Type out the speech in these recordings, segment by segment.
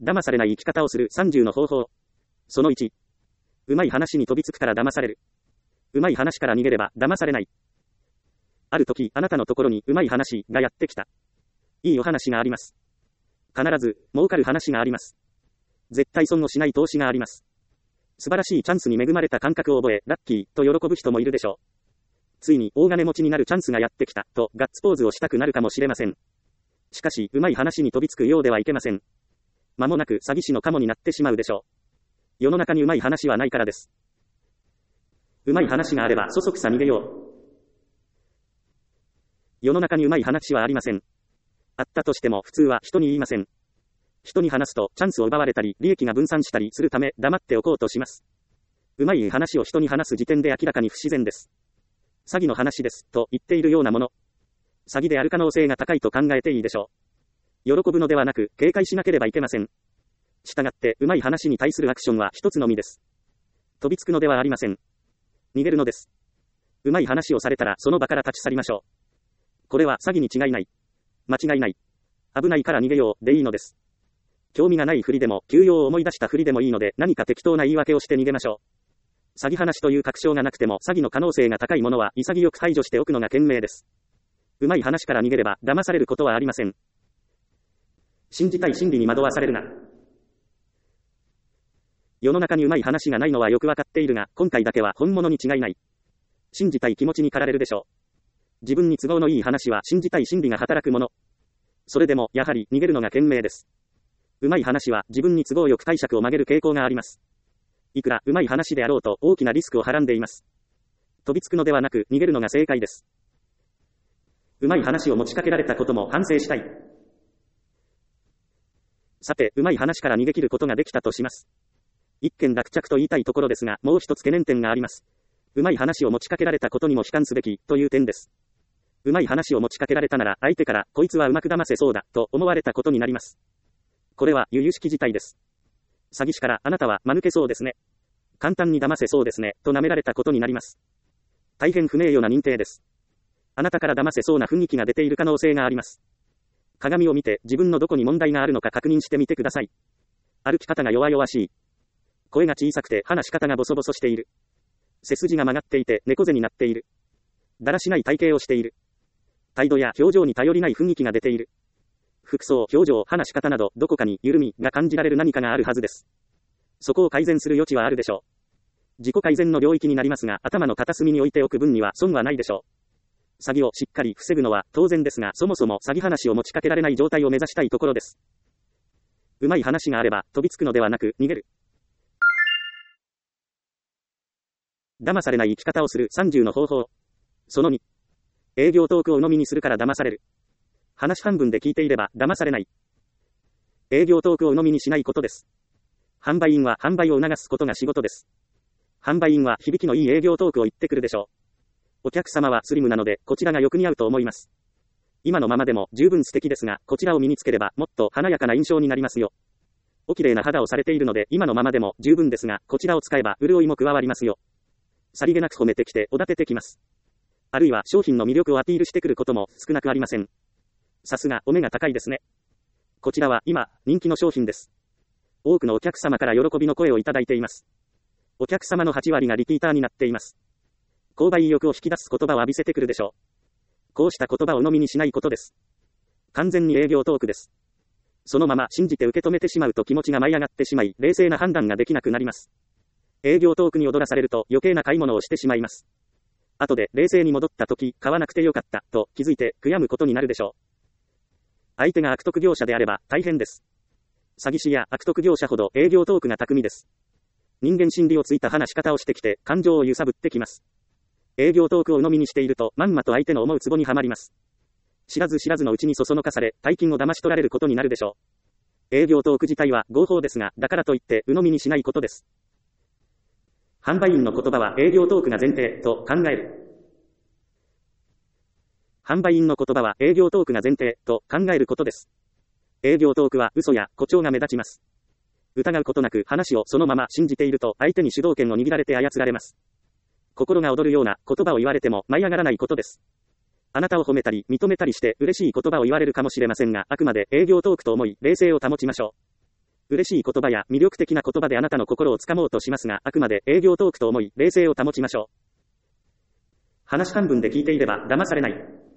騙されない生き方をする30の方法。その1。うまい話に飛びつくから騙される。うまい話から逃げれば騙されない。ある時、あなたのところにうまい話がやってきた。いいお話があります。必ず、儲かる話があります。絶対損をしない投資があります。素晴らしいチャンスに恵まれた感覚を覚え、ラッキーと喜ぶ人もいるでしょう。ついに大金持ちになるチャンスがやってきたとガッツポーズをしたくなるかもしれません。しかし、うまい話に飛びつくようではいけません。間もなく詐欺師のカモになってしまうでしょう。世の中にうまい話はないからです。うまい話があればそそくさ逃げよう。世の中にうまい話はありません。あったとしても普通は人に言いません。人に話すとチャンスを奪われたり利益が分散したりするため黙っておこうとします。うまい話を人に話す時点で明らかに不自然です。詐欺の話ですと言っているようなもの。詐欺である可能性が高いと考えていいでしょう。喜ぶのではなく警戒しなければいけません。したがってうまい話に対するアクションは一つのみです。飛びつくのではありません。逃げるのです。うまい話をされたらその場から立ち去りましょう。これは詐欺に違いない。間違いない。危ないから逃げようでいいのです。興味がないふりでも休養を思い出したふりでもいいので何か適当な言い訳をして逃げましょう。詐欺話という確証がなくても詐欺の可能性が高いものは潔く排除しておくのが賢明です。うまい話から逃げれば騙されることはありません。信じたい心理に惑わされるな。世の中にうまい話がないのはよくわかっているが、今回だけは本物に違いない。信じたい気持ちに駆られるでしょう。自分に都合のいい話は信じたい心理が働くもの。それでもやはり逃げるのが賢明です。うまい話は自分に都合よく解釈を曲げる傾向があります。いくらうまい話であろうと大きなリスクをはらんでいます。飛びつくのではなく逃げるのが正解です。うまい話を持ちかけられたことも反省したい。さて、うまい話から逃げ切ることができたとします。一件落着と言いたいところですが、もう一つ懸念点があります。うまい話を持ちかけられたことにも悲観すべきという点です。うまい話を持ちかけられたなら相手からこいつはうまく騙せそうだと思われたことになります。これは由々しき事態です。詐欺師からあなたは間抜けそうですね。簡単に騙せそうですねと舐められたことになります。大変不名誉な認定です。あなたから騙せそうな雰囲気が出ている可能性があります。鏡を見て自分のどこに問題があるのか確認してみてください。歩き方が弱々しい。声が小さくて話し方がボソボソしている。背筋が曲がっていて猫背になっている。だらしない体型をしている。態度や表情に頼りない雰囲気が出ている。服装、表情、話し方などどこかに緩みが感じられる何かがあるはずです。そこを改善する余地はあるでしょう。自己改善の領域になりますが、頭の片隅に置いておく分には損はないでしょう。詐欺をしっかり防ぐのは当然ですが、そもそも詐欺話を持ちかけられない状態を目指したいところです。うまい話があれば飛びつくのではなく逃げる。騙されない生き方をする30の方法。その2。営業トークを鵜呑みにするから騙される。話半分で聞いていれば騙されない。営業トークを鵜呑みにしないことです。販売員は販売を促すことが仕事です。販売員は響きのいい営業トークを言ってくるでしょう。お客様はスリムなのでこちらがよく似合うと思います。今のままでも十分素敵ですが、こちらを身につければもっと華やかな印象になりますよ。お綺麗な肌をされているので今のままでも十分ですが、こちらを使えば潤いも加わりますよ。さりげなく褒めてきておだててきます。あるいは商品の魅力をアピールしてくることも少なくありません。さすがお目が高いですね。こちらは今人気の商品です。多くのお客様から喜びの声をいただいています。お客様の8割がリピーターになっています。購買意欲を引き出す言葉を浴びせてくるでしょう。こうした言葉を鵜呑みにしないことです。完全に営業トークです。そのまま信じて受け止めてしまうと気持ちが舞い上がってしまい、冷静な判断ができなくなります。営業トークに踊らされると余計な買い物をしてしまいます。後で冷静に戻った時、買わなくてよかったと気づいて悔やむことになるでしょう。相手が悪徳業者であれば大変です。詐欺師や悪徳業者ほど営業トークが巧みです。人間心理をついた話し方をしてきて感情を揺さぶってきます。営業トークを鵜呑みにしているとまんまと相手の思うツボにはまります。知らず知らずのうちにそそのかされ、大金を騙し取られることになるでしょう。営業トーク自体は合法ですが、だからといって鵜呑みにしないことです。販売員の言葉は営業トークが前提と考える。販売員の言葉は営業トークが前提と考えることです。営業トークは嘘や誇張が目立ちます。疑うことなく話をそのまま信じていると相手に主導権を握られて操られます。心が躍るような言葉を言われても舞い上がらないことです。あなたを褒めたり認めたりして嬉しい言葉を言われるかもしれませんが、あくまで営業トークと思い冷静を保ちましょ嬉しい言葉や魅力的な言葉であなたの心をつかもうとしますが、あくまで営業トークと思い、冷静を保ちましょう。話半分で聞いていれば騙されない。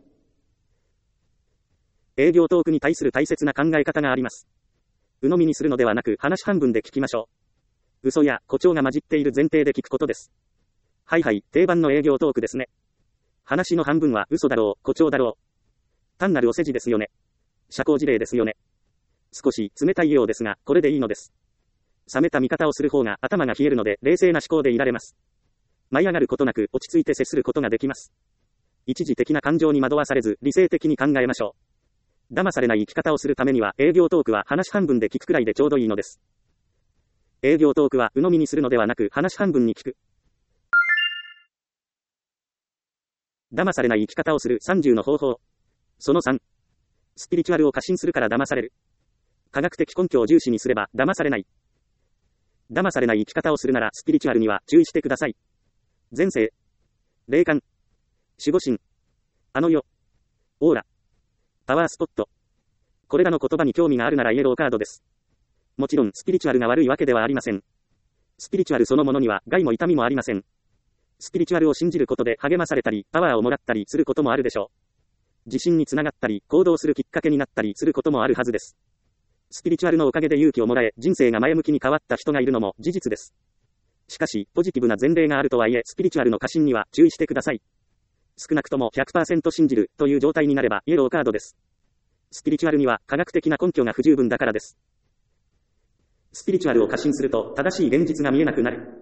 営業トークに対する大切な考え方があります。鵜呑みにするのではなく、話半分で聞きましょう。嘘や誇張が混じっている前提で聞くことです。はいはい、定番の営業トークですね。話の半分は嘘だろう、誇張だろう。単なるお世辞ですよね。社交辞令ですよね。少し冷たいようですが、これでいいのです。冷めた見方をする方が頭が冷えるので、冷静な思考でいられます。舞い上がることなく落ち着いて接することができます。一時的な感情に惑わされず、理性的に考えましょう。騙されない生き方をするためには、営業トークは話半分で聞くくらいでちょうどいいのです。営業トークは鵜呑みにするのではなく、話半分に聞く。騙されない生き方をする30の方法。その3。スピリチュアルを過信するから騙される。科学的根拠を重視にすれば騙されない。騙されない生き方をするならスピリチュアルには注意してください。前世、霊感、守護神、あの世、オーラ、パワースポット。これらの言葉に興味があるならイエローカードです。もちろんスピリチュアルが悪いわけではありません。スピリチュアルそのものには害も痛みもありません。スピリチュアルを信じることで励まされたり、パワーをもらったりすることもあるでしょう。自信につながったり、行動するきっかけになったりすることもあるはずです。スピリチュアルのおかげで勇気をもらえ、人生が前向きに変わった人がいるのも事実です。しかし、ポジティブな前例があるとはいえ、スピリチュアルの過信には注意してください。少なくとも 100% 信じるという状態になればイエローカードです。スピリチュアルには科学的な根拠が不十分だからです。スピリチュアルを過信すると正しい現実が見えなくなる。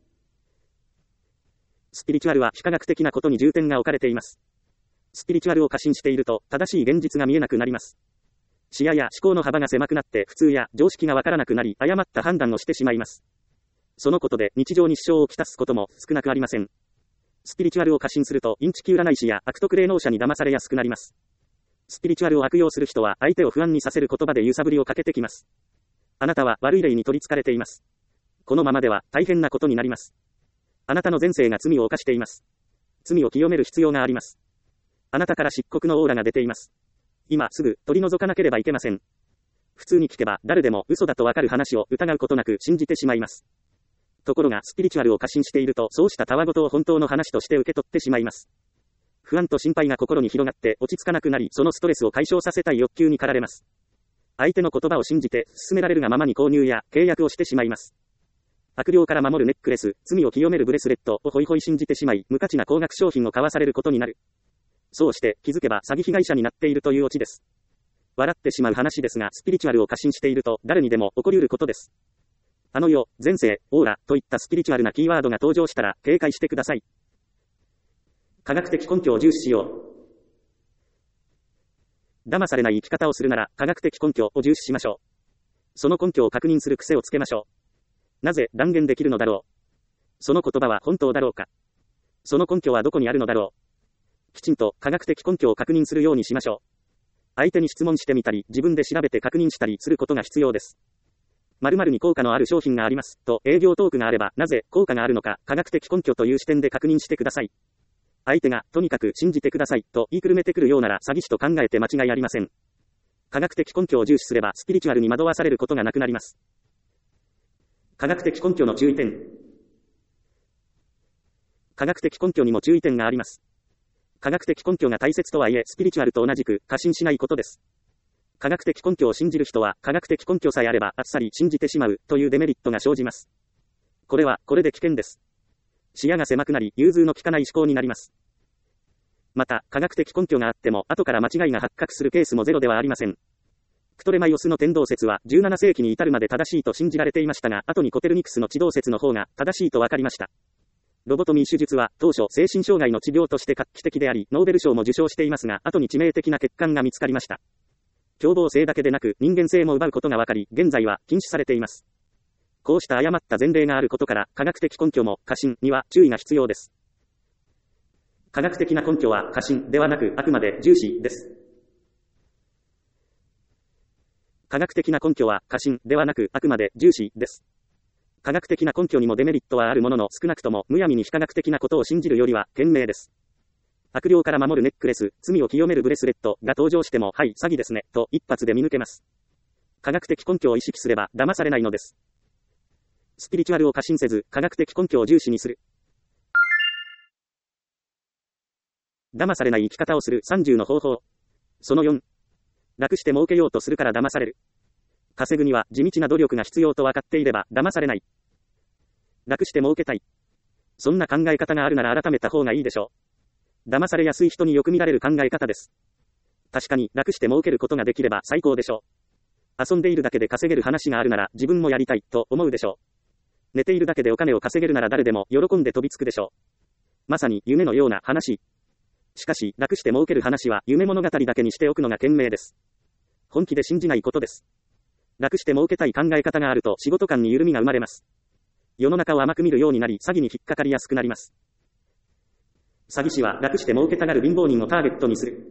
スピリチュアルは非科学的なことに重点が置かれています。スピリチュアルを過信していると正しい現実が見えなくなります。視野や思考の幅が狭くなって普通や常識がわからなくなり誤った判断をしてしまいます。そのことで日常に支障をきたすことも少なくありません。スピリチュアルを過信するとインチキ占い師や悪徳霊能者に騙されやすくなります。スピリチュアルを悪用する人は相手を不安にさせる言葉で揺さぶりをかけてきます。あなたは悪い霊に取り憑かれています。このままでは大変なことになります。あなたの前世が罪を犯しています。罪を清める必要があります。あなたから漆黒のオーラが出ています。今すぐ取り除かなければいけません。普通に聞けば誰でも嘘だとわかる話を疑うことなく信じてしまいます。ところがスピリチュアルを過信しているとそうしたたわごとを本当の話として受け取ってしまいます。不安と心配が心に広がって落ち着かなくなり、そのストレスを解消させたい欲求に駆られます。相手の言葉を信じて勧められるがままに購入や契約をしてしまいます。悪霊から守るネックレス、罪を清めるブレスレットをホイホイ信じてしまい、無価値な高額商品を買わされることになる。そうして気づけば詐欺被害者になっているというオチです。笑ってしまう話ですが、スピリチュアルを過信していると誰にでも起こりうることです。あの世、前世、オーラといったスピリチュアルなキーワードが登場したら警戒してください。科学的根拠を重視しよう。騙されない生き方をするなら科学的根拠を重視しましょう。その根拠を確認する癖をつけましょう。なぜ断言できるのだろう。その言葉は本当だろうか。その根拠はどこにあるのだろう。きちんと科学的根拠を確認するようにしましょう。相手に質問してみたり、自分で調べて確認したりすることが必要です。〇〇に効果のある商品がありますと営業トークがあれば、なぜ効果があるのか科学的根拠という視点で確認してください。相手がとにかく信じてくださいと言いくるめてくるようなら詐欺師と考えて間違いありません。科学的根拠を重視すればスピリチュアルに惑わされることがなくなります。科学的根拠の注意点。科学的根拠にも注意点があります。科学的根拠が大切とはいえ、スピリチュアルと同じく過信しないことです。科学的根拠を信じる人は、科学的根拠さえあればあっさり信じてしまうというデメリットが生じます。これはこれで危険です。視野が狭くなり、融通の利かない思考になります。また、科学的根拠があっても、後から間違いが発覚するケースもゼロではありません。プトレマイオスの天動説は、17世紀に至るまで正しいと信じられていましたが、後にコペルニクスの地動説の方が正しいと分かりました。ロボトミー手術は当初精神障害の治療として画期的であり、ノーベル賞も受賞していますが、後に致命的な欠陥が見つかりました。凶暴性だけでなく人間性も奪うことが分かり、現在は禁止されています。こうした誤った前例があることから、科学的根拠も過信には注意が必要です。科学的な根拠は過信ではなく、あくまで重視です。科学的な根拠は過信ではなく、あくまで重視です。科学的な根拠にもデメリットはあるものの、少なくともむやみに非科学的なことを信じるよりは賢明です。悪霊から守るネックレス、罪を清めるブレスレットが登場しても、はい、詐欺ですね、と一発で見抜けます。 科学的根拠を意識すれば騙されないのです。スピリチュアルを過信せず、科学的根拠を重視にする。騙されない生き方をする30の方法。その4。楽して儲けようとするから騙される。稼ぐには地道な努力が必要と分かっていれば騙されない。楽して儲けたい。そんな考え方があるなら改めた方がいいでしょう。騙されやすい人によく見られる考え方です。確かに楽して儲けることができれば最高でしょう。遊んでいるだけで稼げる話があるなら自分もやりたいと思うでしょう。寝ているだけでお金を稼げるなら誰でも喜んで飛びつくでしょう。まさに夢のような話。しかし楽して儲ける話は夢物語だけにしておくのが賢明です。本気で信じないことです。楽して儲けたい考え方があると仕事観に緩みが生まれます。世の中を甘く見るようになり詐欺に引っかかりやすくなります。詐欺師は楽して儲けたがる貧乏人をターゲットにする。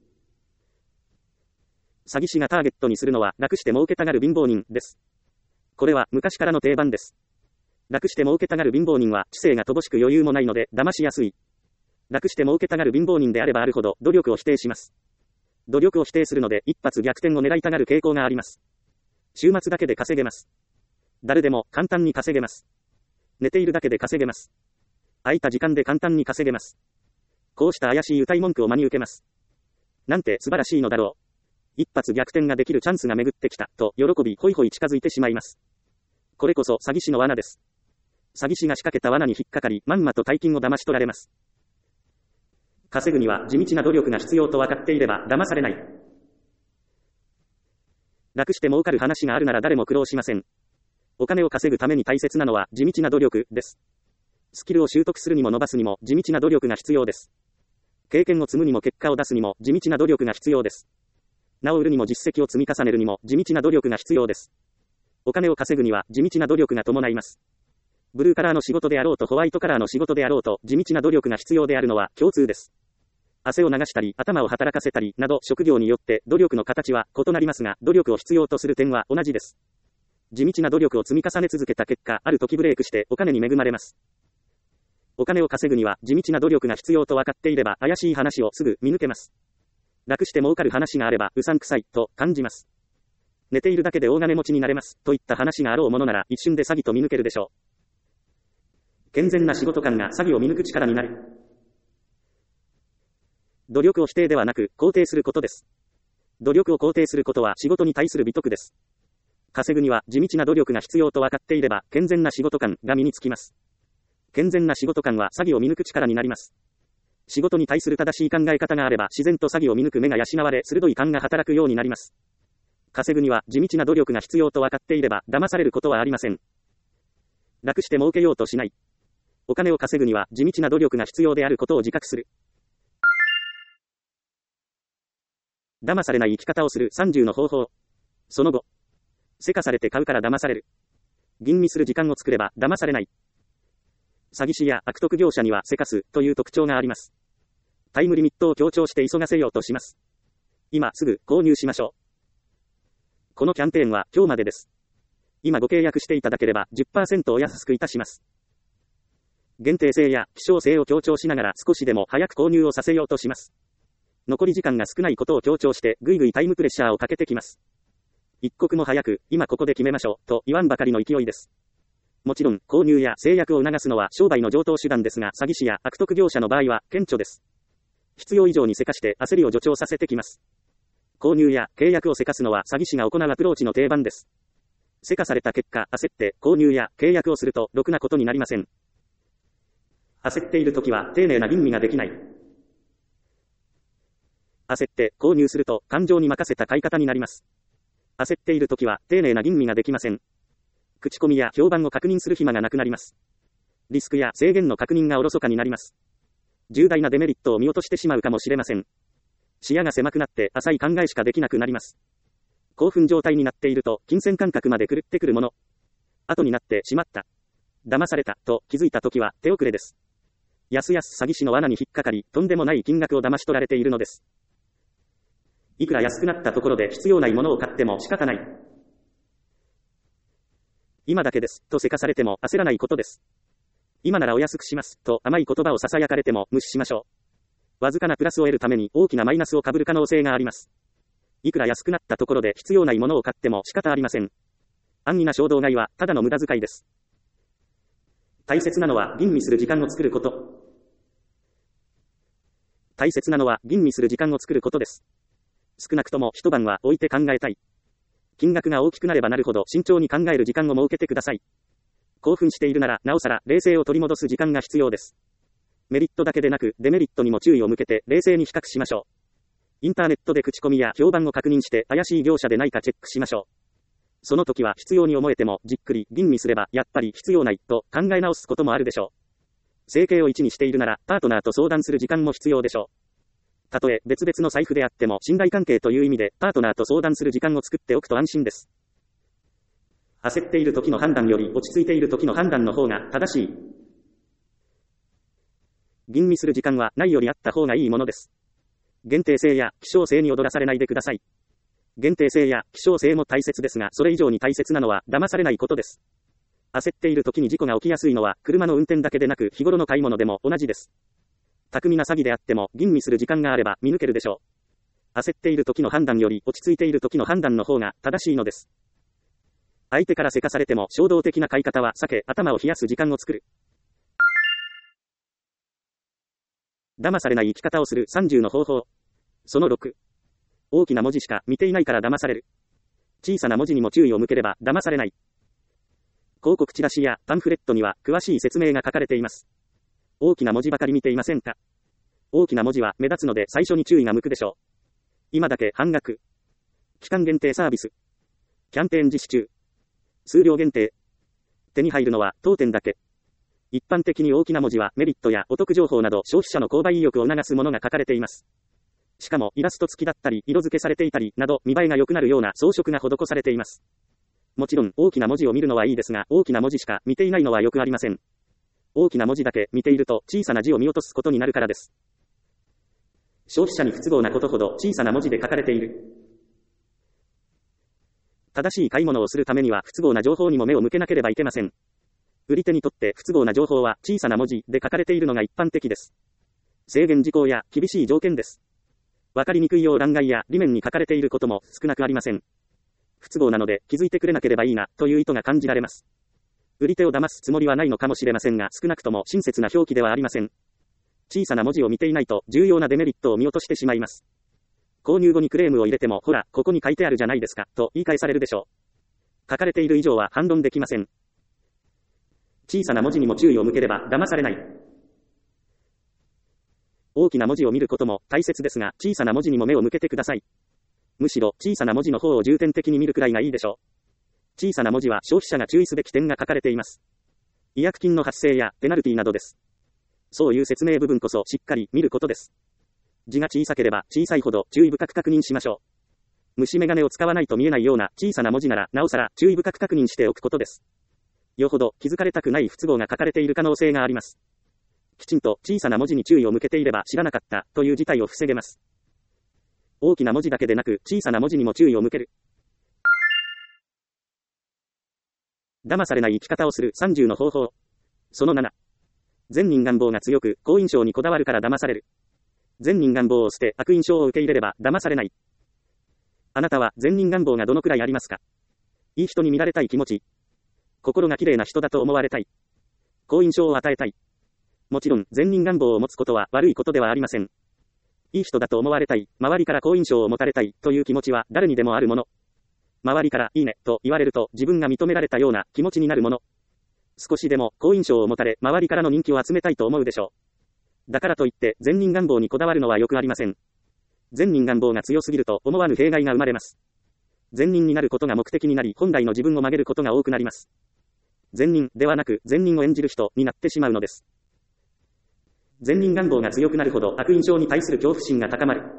詐欺師がターゲットにするのは楽して儲けたがる貧乏人です。これは昔からの定番です。楽して儲けたがる貧乏人は知性が乏しく余裕もないので騙しやすい。楽して儲けたがる貧乏人であればあるほど努力を否定します。努力を否定するので一発逆転を狙いたがる傾向があります。週末だけで稼げます。誰でも簡単に稼げます。寝ているだけで稼げます。空いた時間で簡単に稼げます。こうした怪しい謳い文句を真に受けます。なんて素晴らしいのだろう。一発逆転ができるチャンスが巡ってきたと喜びホイホイ近づいてしまいます。これこそ詐欺師の罠です。詐欺師が仕掛けた罠に引っかかりまんまと大金を騙し取られます。稼ぐには地道な努力が必要と分かっていれば騙されない。楽して儲かる話があるなら誰も苦労しません。お金を稼ぐために大切なのは地道な努力です。スキルを習得するにも伸ばすにも地道な努力が必要です。経験を積むにも結果を出すにも地道な努力が必要です。名を売るにも実績を積み重ねるにも地道な努力が必要です。お金を稼ぐには地道な努力が伴います。ブルーカラーの仕事であろうとホワイトカラーの仕事であろうと地道な努力が必要であるのは共通です。汗を流したり頭を働かせたりなど職業によって努力の形は異なりますが努力を必要とする点は同じです。地道な努力を積み重ね続けた結果ある時ブレイクしてお金に恵まれます。お金を稼ぐには地道な努力が必要と分かっていれば怪しい話をすぐ見抜けます。楽して儲かる話があればうさんくさいと感じます。寝ているだけで大金持ちになれますといった話があろうものなら一瞬で詐欺と見抜けるでしょう。健全な仕事観が詐欺を見抜く力になる。努力を否定ではなく肯定することです。努力を肯定することは仕事に対する美徳です。稼ぐには地道な努力が必要と分かっていれば健全な仕事観が身につきます。健全な仕事観は詐欺を見抜く力になります。仕事に対する正しい考え方があれば自然と詐欺を見抜く目が養われ鋭い勘が働くようになります。稼ぐには地道な努力が必要と分かっていれば騙されることはありません。楽して儲けようとしない。お金を稼ぐには地道な努力が必要であることを自覚する。騙されない生き方をする30の方法。その後。せかされて買うから騙される。吟味する時間を作れば騙されない。詐欺師や悪徳業者にはせかすという特徴があります。タイムリミットを強調して急がせようとします。今すぐ購入しましょう。このキャンペーンは今日までです。今ご契約していただければ 10% お安くいたします。限定性や希少性を強調しながら少しでも早く購入をさせようとします。残り時間が少ないことを強調してぐいぐいタイムプレッシャーをかけてきます。一刻も早く今ここで決めましょうと言わんばかりの勢いです。もちろん購入や制約を促すのは商売の常套手段ですが詐欺師や悪徳業者の場合は顕著です。必要以上にせかして焦りを助長させてきます。購入や契約をせかすのは詐欺師が行うアプローチの定番です。せかされた結果焦って購入や契約をするとろくなことになりません。焦っているときは丁寧な吟味ができない。焦って購入すると感情に任せた買い方になります。焦っているときは丁寧な吟味ができません。口コミや評判を確認する暇がなくなります。リスクや制限の確認がおろそかになります。重大なデメリットを見落としてしまうかもしれません。視野が狭くなって浅い考えしかできなくなります。興奮状態になっていると金銭感覚まで狂ってくるもの。後になってしまった。騙されたと気づいたときは手遅れです。やすやす詐欺師の罠に引っかかり、とんでもない金額を騙し取られているのです。いくら安くなったところで必要ないものを買っても仕方ない。今だけです、とせかされても焦らないことです。今ならお安くします、と甘い言葉を囁かれても無視しましょう。わずかなプラスを得るために大きなマイナスを被る可能性があります。 いくら安くなったところで必要ないものを買っても仕方ありません。安易な衝動買いはただの無駄遣いです。大切なのは吟味する時間を作ること。大切なのは吟味する時間を作ることです。少なくとも一晩は置いて考えたい。金額が大きくなればなるほど慎重に考える時間を設けてください。興奮しているならなおさら冷静を取り戻す時間が必要です。メリットだけでなくデメリットにも注意を向けて冷静に比較しましょう。インターネットで口コミや評判を確認して怪しい業者でないかチェックしましょう。その時は必要に思えてもじっくり吟味すればやっぱり必要ないと考え直すこともあるでしょう。生計を一にしているならパートナーと相談する時間も必要でしょう。たとえ別々の財布であっても信頼関係という意味でパートナーと相談する時間を作っておくと安心です。焦っている時の判断より落ち着いている時の判断の方が正しい。吟味する時間はないよりあった方がいいものです。限定性や希少性に踊らされないでください。限定性や希少性も大切ですが、それ以上に大切なのは騙されないことです。焦っている時に事故が起きやすいのは車の運転だけでなく日頃の買い物でも同じです。巧みな詐欺であっても吟味する時間があれば見抜けるでしょう。焦っている時の判断より落ち着いている時の判断の方が正しいのです。相手からせかされても衝動的な買い方は避け、頭を冷やす時間を作る。騙されない生き方をする30の方法。その6。大きな文字しか見ていないから騙される。小さな文字にも注意を向ければ騙されない。広告チラシやパンフレットには詳しい説明が書かれています。大きな文字ばかり見ていませんか？大きな文字は目立つので最初に注意が向くでしょう。今だけ半額。期間限定サービス。キャンペーン実施中。数量限定。手に入るのは当店だけ。一般的に大きな文字はメリットやお得情報など消費者の購買意欲を促すものが書かれています。しかもイラスト付きだったり色付けされていたりなど見栄えが良くなるような装飾が施されています。もちろん大きな文字を見るのはいいですが、大きな文字しか見ていないのはよくありません。大きな文字だけ見ていると小さな字を見落とすことになるからです。消費者に不都合なことほど小さな文字で書かれている。正しい買い物をするためには不都合な情報にも目を向けなければいけません。売り手にとって不都合な情報は小さな文字で書かれているのが一般的です。制限事項や厳しい条件です。わかりにくいよう欄外や裏面に書かれていることも少なくありません。不都合なので気づいてくれなければいいなという意図が感じられます。売り手を騙すつもりはないのかもしれませんが、少なくとも親切な表記ではありません。小さな文字を見ていないと重要なデメリットを見落としてしまいます。購入後にクレームを入れても、ほら、ここに書いてあるじゃないですか、と言い返されるでしょう。書かれている以上は反論できません。小さな文字にも注意を向ければ騙されない。大きな文字を見ることも大切ですが、小さな文字にも目を向けてください。むしろ小さな文字の方を重点的に見るくらいがいいでしょう。小さな文字は消費者が注意すべき点が書かれています。違約金の発生やペナルティなどです。そういう説明部分こそしっかり見ることです。字が小さければ小さいほど注意深く確認しましょう。虫眼鏡を使わないと見えないような小さな文字ならなおさら注意深く確認しておくことです。よほど気づかれたくない不都合が書かれている可能性があります。きちんと小さな文字に注意を向けていれば知らなかったという事態を防げます。大きな文字だけでなく小さな文字にも注意を向ける。騙されない生き方をする30の方法。その7。善人願望が強く好印象にこだわるから騙される。善人願望を捨て悪印象を受け入れれば騙されない。あなたは善人願望がどのくらいありますか？いい人に見られたい気持ち。心が綺麗な人だと思われたい。好印象を与えたい。もちろん善人願望を持つことは悪いことではありません。いい人だと思われたい、周りから好印象を持たれたいという気持ちは誰にでもあるもの。周りからいいねと言われると自分が認められたような気持ちになるもの。少しでも好印象を持たれ周りからの人気を集めたいと思うでしょう。だからといって善人願望にこだわるのはよくありません。善人願望が強すぎると思わぬ弊害が生まれます。善人になることが目的になり本来の自分を曲げることが多くなります。善人ではなく善人を演じる人になってしまうのです。善人願望が強くなるほど悪印象に対する恐怖心が高まる。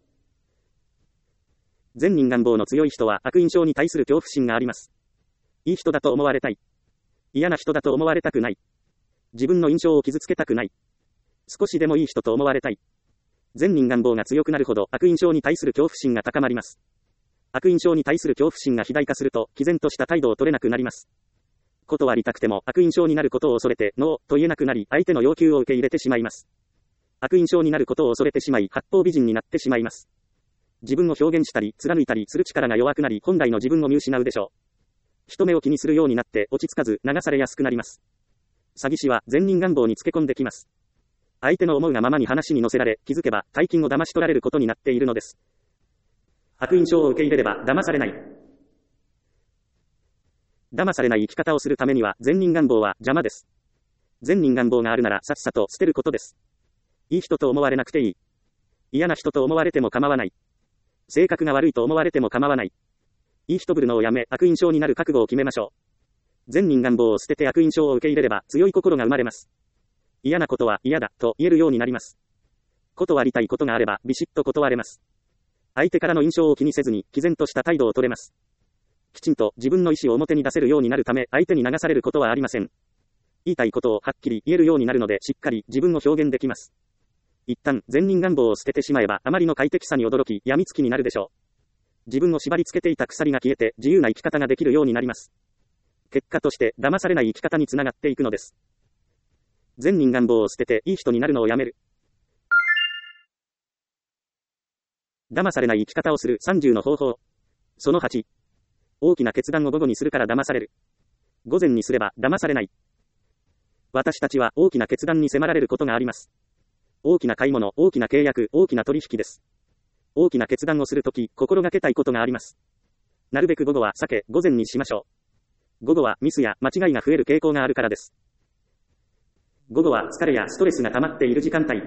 善人願望の強い人は悪印象に対する恐怖心があります。いい人だと思われたい。嫌な人だと思われたくない。自分の印象を傷つけたくない。少しでもいい人と思われたい。善人願望が強くなるほど悪印象に対する恐怖心が高まります。悪印象に対する恐怖心が肥大化すると毅然とした態度を取れなくなります。断りたくても悪印象になることを恐れてノーと言えなくなり相手の要求を受け入れてしまいます。悪印象になることを恐れてしまい八方美人になってしまいます。 自分を表現したり、貫いたりする力が弱くなり、本来の自分を見失うでしょう。人目を気にするようになって落ち着かず、流されやすくなります。詐欺師は善人願望につけ込んできます。相手の思うがままに話に乗せられ、気づけば大金を騙し取られることになっているのです。悪印象を受け入れれば騙されない。騙されない生き方をするためには善人願望は邪魔です。善人願望があるならさっさと捨てることです。いい人と思われなくていい。嫌な人と思われても構わない。性格が悪いと思われても構わない。いい人ぶるのをやめ悪印象になる覚悟を決めましょう。善人願望を捨てて悪印象を受け入れれば強い心が生まれます。嫌なことは嫌だと言えるようになります。断りたいことがあればビシッと断れます。相手からの印象を気にせずに毅然とした態度を取れます。きちんと自分の意思を表に出せるようになるため相手に流されることはありません。言いたいことをはっきり言えるようになるのでしっかり自分を表現できます。一旦善人願望を捨ててしまえばあまりの快適さに驚き病みつきになるでしょう。自分を縛り付けていた鎖が消えて自由な生き方ができるようになります。結果として騙されない生き方につながっていくのです。善人願望を捨てていい人になるのをやめる。騙されない生き方をする30の方法。その8。大きな決断を午後にするから騙される。午前にすれば騙されない。私たちは大きな決断に迫られることがあります。大きな買い物、大きな契約、大きな取引です。大きな決断をするとき、心がけたいことがあります。なるべく午後は避け、午前にしましょう。午後はミスや間違いが増える傾向があるからです。午後は疲れやストレスが溜まっている時間帯。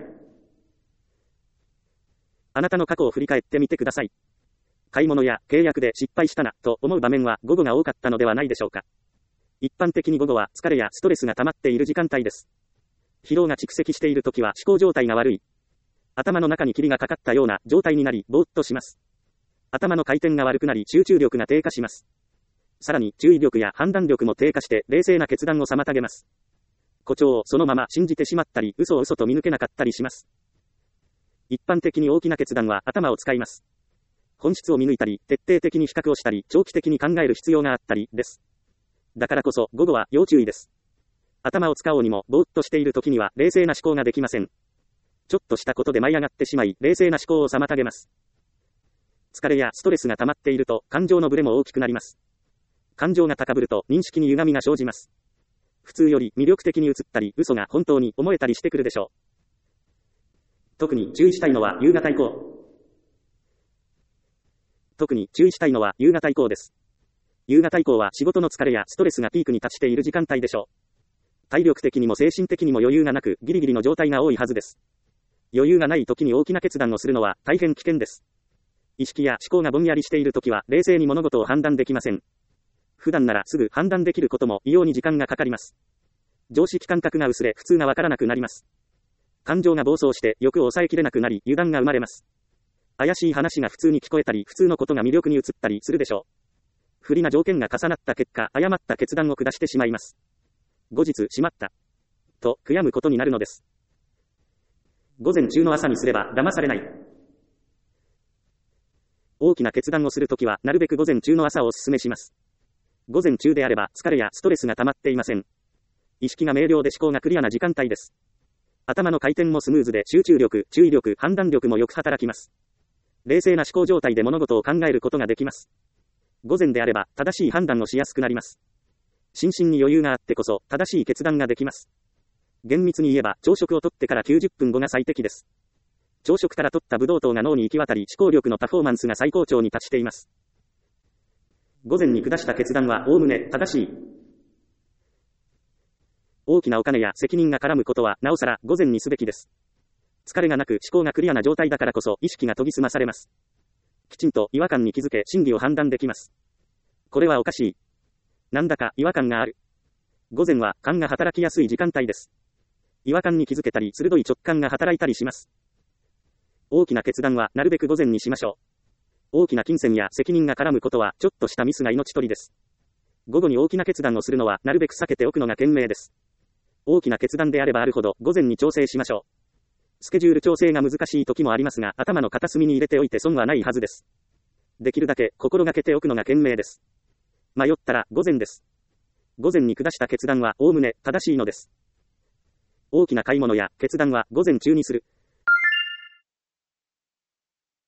あなたの過去を振り返ってみてください。買い物や契約で失敗したなと思う場面は午後が多かったのではないでしょうか。一般的に午後は疲れやストレスが溜まっている時間帯です。疲労が蓄積しているときは思考状態が悪い。頭の中に霧がかかったような状態になり、ぼーっとします。頭の回転が悪くなり、集中力が低下します。さらに、注意力や判断力も低下して、冷静な決断を妨げます。誇張をそのまま信じてしまったり、嘘を嘘と見抜けなかったりします。一般的に大きな決断は頭を使います。本質を見抜いたり、徹底的に比較をしたり、長期的に考える必要があったりです。だからこそ、午後は要注意です。頭を使おうにも、ぼーっとしている時には、冷静な思考ができません。ちょっとしたことで舞い上がってしまい、冷静な思考を妨げます。疲れやストレスが溜まっていると、感情のブレも大きくなります。感情が高ぶると、認識に歪みが生じます。普通より魅力的に映ったり、嘘が本当に思えたりしてくるでしょう。特に注意したいのは夕方以降。特に注意したいのは夕方以降です。夕方以降は仕事の疲れやストレスがピークに達している時間帯でしょう。体力的にも精神的にも余裕がなく、ギリギリの状態が多いはずです。余裕がない時に大きな決断をするのは大変危険です。意識や思考がぼんやりしている時は冷静に物事を判断できません。普段ならすぐ判断できることも異様に時間がかかります。常識感覚が薄れ、普通がわからなくなります。感情が暴走して欲を抑えきれなくなり、油断が生まれます。怪しい話が普通に聞こえたり、普通のことが魅力に映ったりするでしょう。不利な条件が重なった結果、誤った決断を下してしまいます。後日、しまった。と、悔やむことになるのです。午前中の朝にすれば、騙されない。大きな決断をするときは、なるべく午前中の朝をお勧めします。午前中であれば、疲れやストレスが溜まっていません。意識が明瞭で思考がクリアな時間帯です。頭の回転もスムーズで、集中力、注意力、判断力もよく働きます。冷静な思考状態で物事を考えることができます。午前であれば、正しい判断をしやすくなります。心身に余裕があってこそ、正しい決断ができます。厳密に言えば、朝食をとってから90分後が最適です。朝食から取ったブドウ糖が脳に行き渡り、思考力のパフォーマンスが最高潮に達しています。午前に下した決断は、おおむね正しい。大きなお金や責任が絡むことは、なおさら午前にすべきです。疲れがなく思考がクリアな状態だからこそ、意識が研ぎ澄まされます。きちんと違和感に気づけ、真偽を判断できます。これはおかしい。なんだか違和感がある。午前は勘が働きやすい時間帯です。違和感に気づけたり、鋭い直感が働いたりします。大きな決断はなるべく午前にしましょう。大きな金銭や責任が絡むことは、ちょっとしたミスが命取りです。午後に大きな決断をするのは、なるべく避けておくのが賢明です。大きな決断であればあるほど、午前に調整しましょう。スケジュール調整が難しい時もありますが、頭の片隅に入れておいて損はないはずです。できるだけ心がけておくのが賢明です。迷ったら午前です。午前に下した決断はおおむね正しいのです。大きな買い物や決断は午前中にする。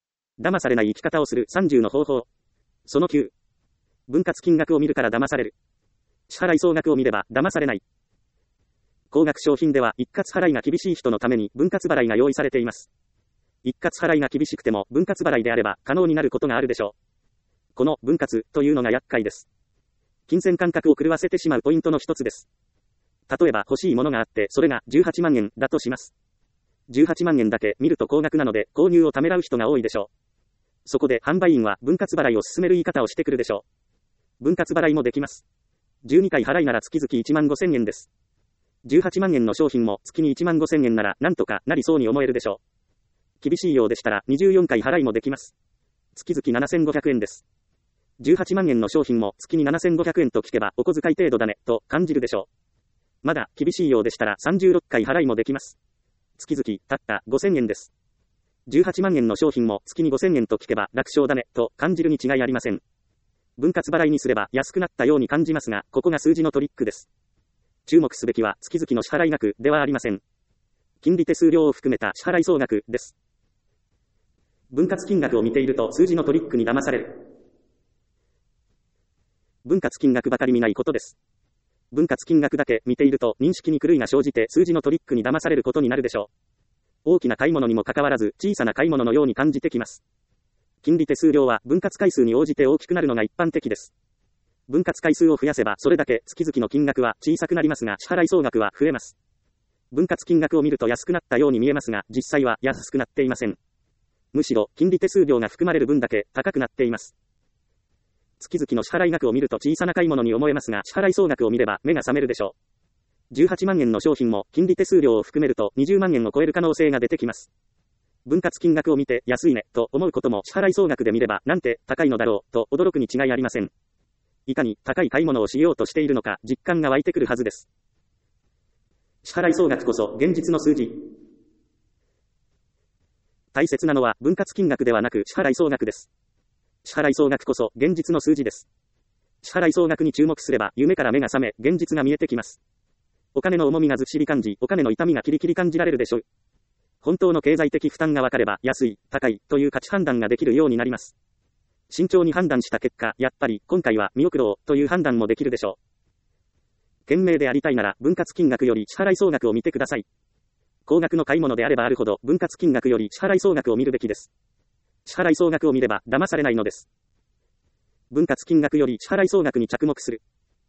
騙されない生き方をする30の方法。その9。分割金額を見るから騙される。支払い総額を見れば騙されない。高額商品では一括払いが厳しい人のために分割払いが用意されています。一括払いが厳しくても分割払いであれば可能になることがあるでしょう。この分割というのが厄介です。金銭感覚を狂わせてしまうポイントの一つです。例えば欲しいものがあってそれが18万円だとします。18万円だけ見ると高額なので購入をためらう人が多いでしょう。そこで販売員は分割払いを進める言い方をしてくるでしょう。分割払いもできます。12回払いなら月々1万5000円です。18万円の商品も月に1万5000円ならなんとかなりそうに思えるでしょう。厳しいようでしたら24回払いもできます。月々7500円です。18万円の商品も月に7500円と聞けばお小遣い程度だねと感じるでしょう。まだ厳しいようでしたら36回払いもできます。月々たった5000円です。18万円の商品も月に5000円と聞けば楽勝だねと感じるに違いありません。分割払いにすれば安くなったように感じますが、ここが数字のトリックです。注目すべきは月々の支払い額ではありません。金利手数料を含めた支払い総額です。分割金額を見ていると数字のトリックに騙される。分割金額ばかり見ないことです。分割金額だけ見ていると認識に狂いが生じて数字のトリックに騙されることになるでしょう。大きな買い物にもかかわらず小さな買い物のように感じてきます。金利手数料は分割回数に応じて大きくなるのが一般的です。分割回数を増やせばそれだけ月々の金額は小さくなりますが支払い総額は増えます。分割金額を見ると安くなったように見えますが実際は安くなっていません。むしろ金利手数料が含まれる分だけ高くなっています。月々の支払い額を見ると小さな買い物に思えますが支払い総額を見れば目が覚めるでしょう。18万円の商品も金利手数料を含めると20万円を超える可能性が出てきます。分割金額を見て安いねと思うことも支払い総額で見ればなんて高いのだろうと驚くに違いありません。いかに高い買い物をしようとしているのか実感が湧いてくるはずです。支払い総額こそ現実の数字。大切なのは分割金額ではなく支払い総額です。支払い総額こそ現実の数字です。支払い総額に注目すれば夢から目が覚め現実が見えてきます。お金の重みがずっしり感じ、お金の痛みがキリキリ感じられるでしょう。本当の経済的負担が分かれば安い、高いという価値判断ができるようになります。慎重に判断した結果、やっぱり今回は見送ろうという判断もできるでしょう。賢明でありたいなら分割金額より支払い総額を見てください。高額の買い物であればあるほど分割金額より支払い総額を見るべきです。支払い総額を見れば騙されないのです。分割金額より支払い総額に着目する。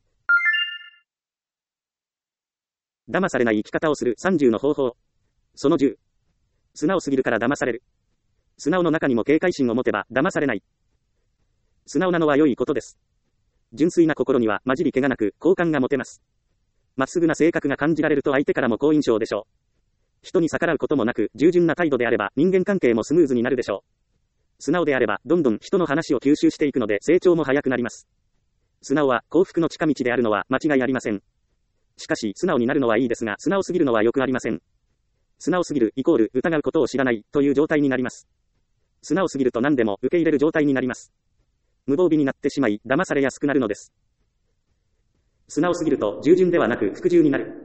騙されない生き方をする30の方法。その10。素直すぎるから騙される。素直の中にも警戒心を持てば騙されない。素直なのは良いことです。純粋な心には混じり気がなく好感が持てます。まっすぐな性格が感じられると相手からも好印象でしょう。人に逆らうこともなく従順な態度であれば人間関係もスムーズになるでしょう。素直であればどんどん人の話を吸収していくので成長も早くなります。素直は幸福の近道であるのは間違いありません。しかし素直になるのはいいですが素直すぎるのはよくありません。素直すぎるイコール疑うことを知らないという状態になります。素直すぎると何でも受け入れる状態になります。無防備になってしまい騙されやすくなるのです。素直すぎると従順ではなく服従になる。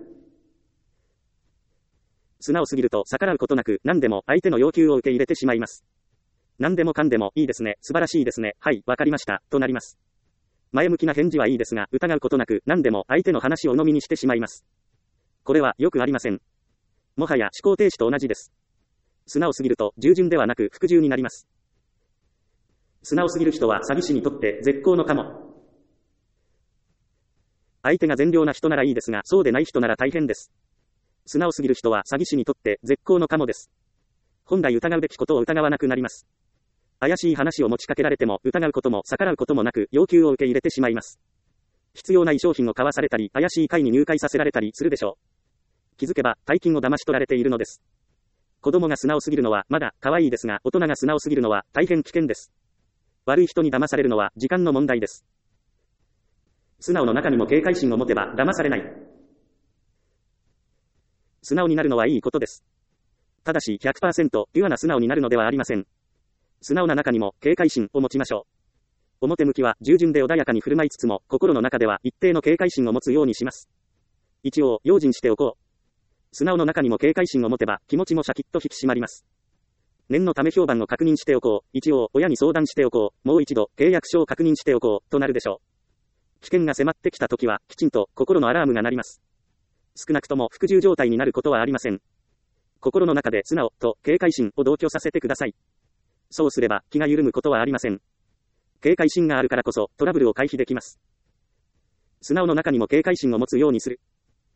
素直すぎると逆らうことなく何でも相手の要求を受け入れてしまいます。何でもかんでもいいですね、素晴らしいですね、はい、わかりました、となります。前向きな返事はいいですが疑うことなく何でも相手の話を鵜呑みにしてしまいます。これはよくありません。もはや思考停止と同じです。素直すぎると従順ではなく服従になります。素直すぎる人は詐欺師にとって絶好のカモ。相手が善良な人ならいいですがそうでない人なら大変です。素直すぎる人は詐欺師にとって絶好のカモです。本来疑うべきことを疑わなくなります。怪しい話を持ちかけられても疑うことも逆らうこともなく要求を受け入れてしまいます。必要ない商品を買わされたり怪しい会に入会させられたりするでしょう。気づけば大金を騙し取られているのです。子供が素直すぎるのはまだ可愛いですが大人が素直すぎるのは大変危険です。悪い人に騙されるのは時間の問題です。素直の中にも警戒心を持てば騙されない。素直になるのはいいことです。ただし 100% ピュアな素直になるのではありません。素直な中にも警戒心を持ちましょう。表向きは従順で穏やかに振る舞いつつも心の中では一定の警戒心を持つようにします。一応用心しておこう。素直の中にも警戒心を持てば気持ちもシャキッと引き締まります。 念のため評判を確認しておこう。一応、親に相談しておこう。もう一度、契約書を確認しておこう。となるでしょう。危険が迫ってきたときは、きちんと心のアラームが鳴ります。少なくとも服従状態になることはありません。心の中で素直と警戒心を同居させてください。そうすれば気が緩むことはありません。警戒心があるからこそトラブルを回避できます。素直の中にも警戒心を持つようにする。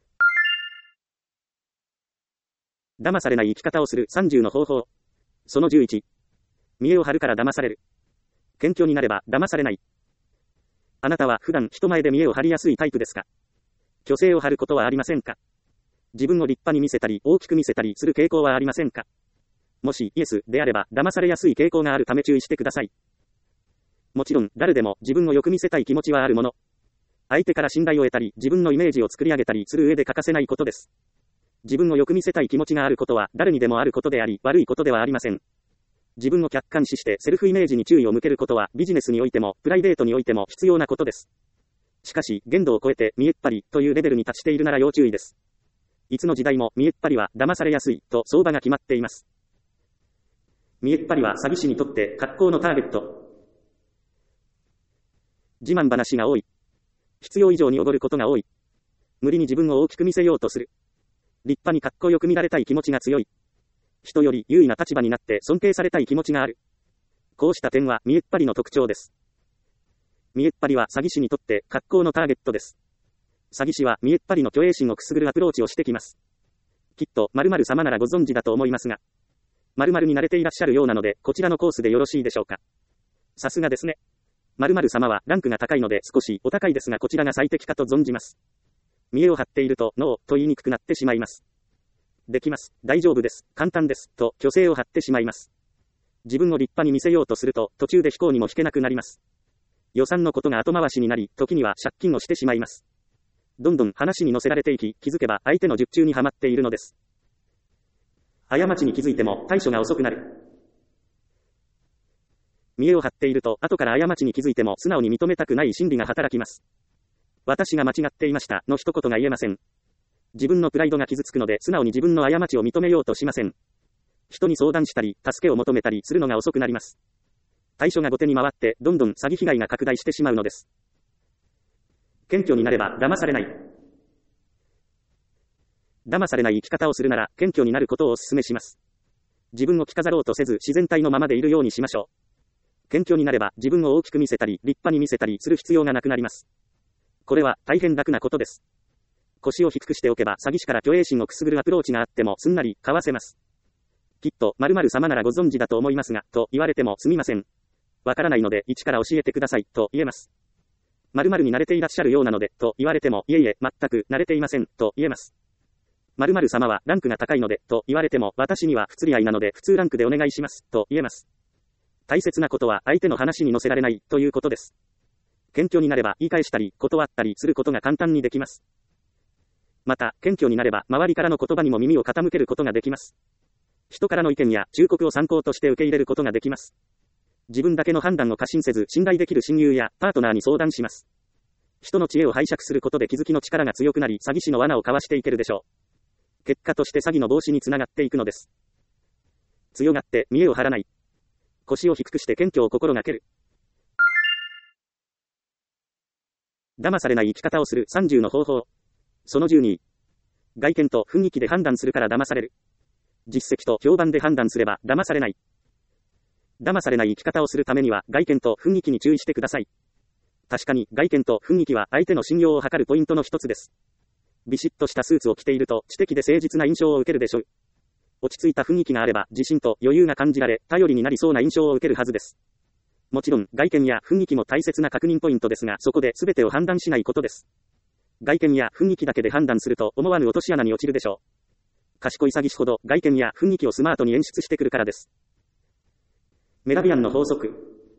騙されない生き方をする30の方法。その11。見栄を張るから騙される。謙虚になれば騙されない。あなたは普段人前で見栄を張りやすいタイプですか？虚勢を張ることはありませんか？自分を立派に見せたり大きく見せたりする傾向はありませんか？もしイエスであれば騙されやすい傾向があるため注意してください。もちろん誰でも自分をよく見せたい気持ちはあるもの。相手から信頼を得たり自分のイメージを作り上げたりする上で欠かせないことです。自分をよく見せたい気持ちがあることは誰にでもあることであり悪いことではありません。自分を客観視してセルフイメージに注意を向けることはビジネスにおいてもプライベートにおいても必要なことです。しかし限度を超えて見えっ張りというレベルに達しているなら要注意です。いつの時代も見えっ張りは騙されやすいと相場が決まっています。見えっ張りは詐欺師にとって格好のターゲット。自慢話が多い。必要以上におごることが多い。無理に自分を大きく見せようとする。立派にかっこよく見られたい気持ちが強い。人より優位な立場になって尊敬されたい気持ちがある。こうした点は見えっ張りの特徴です。見えっ張りは詐欺師にとって格好のターゲットです。詐欺師は見えっ張りの虚栄心をくすぐるアプローチをしてきます。きっと〇〇様ならご存知だと思いますが、〇〇に慣れていらっしゃるようなのでこちらのコースでよろしいでしょうか。さすがですね。〇〇様はランクが高いので少しお高いですがこちらが最適かと存じます。見栄を張っているとノーと言いにくくなってしまいます。できます。大丈夫です。簡単です。と虚勢を張ってしまいます。自分を立派に見せようとすると途中で飛行にも引けなくなります。予算のことが後回しになり、時には借金をしてしまいます。どんどん話に乗せられていき、気づけば相手の術中にはまっているのです。過ちに気づいても対処が遅くなる。見栄を張っていると後から過ちに気づいても素直に認めたくない心理が働きます。私が間違っていましたの一言が言えません。自分のプライドが傷つくので素直に自分の過ちを認めようとしません。人に相談したり助けを求めたりするのが遅くなります。対処が後手に回ってどんどん詐欺被害が拡大してしまうのです。謙虚になれば騙されない。騙されない生き方をするなら謙虚になることをお勧めします。自分を着飾ろうとせず自然体のままでいるようにしましょう。謙虚になれば自分を大きく見せたり立派に見せたりする必要がなくなります。これは大変楽なことです。腰を低くしておけば詐欺師から虚栄心をくすぐるアプローチがあってもすんなりかわせます。きっと〇〇様ならご存知だと思いますが、と言われてもすみません。わからないので一から教えてください、と言えます。〇〇に慣れていらっしゃるようなので、と言われてもいえいえ、全く慣れていません、と言えます。〇〇様はランクが高いので、と言われても私には不釣り合いなので普通ランクでお願いします、と言えます。大切なことは相手の話に乗せられないということです。謙虚になれば言い返したり断ったりすることが簡単にできます。また謙虚になれば周りからの言葉にも耳を傾けることができます。人からの意見や忠告を参考として受け入れることができます。自分だけの判断を過信せず信頼できる親友やパートナーに相談します。人の知恵を拝借することで気づきの力が強くなり詐欺師の罠をかわしていけるでしょう。結果として詐欺の防止につながっていくのです。強がって見栄を張らない。腰を低くして謙虚を心がける。騙されない生き方をする30の方法。その12。外見と雰囲気で判断するから騙される。実績と評判で判断すれば騙されない。騙されない生き方をするためには外見と雰囲気に注意してください。確かに外見と雰囲気は相手の信用を測るポイントの一つです。ビシッとしたスーツを着ていると知的で誠実な印象を受けるでしょう。落ち着いた雰囲気があれば自信と余裕が感じられ頼りになりそうな印象を受けるはずです。もちろん外見や雰囲気も大切な確認ポイントですがそこで全てを判断しないことです。外見や雰囲気だけで判断すると思わぬ落とし穴に落ちるでしょう。賢い詐欺師ほど外見や雰囲気をスマートに演出してくるからです。メラビアンの法則。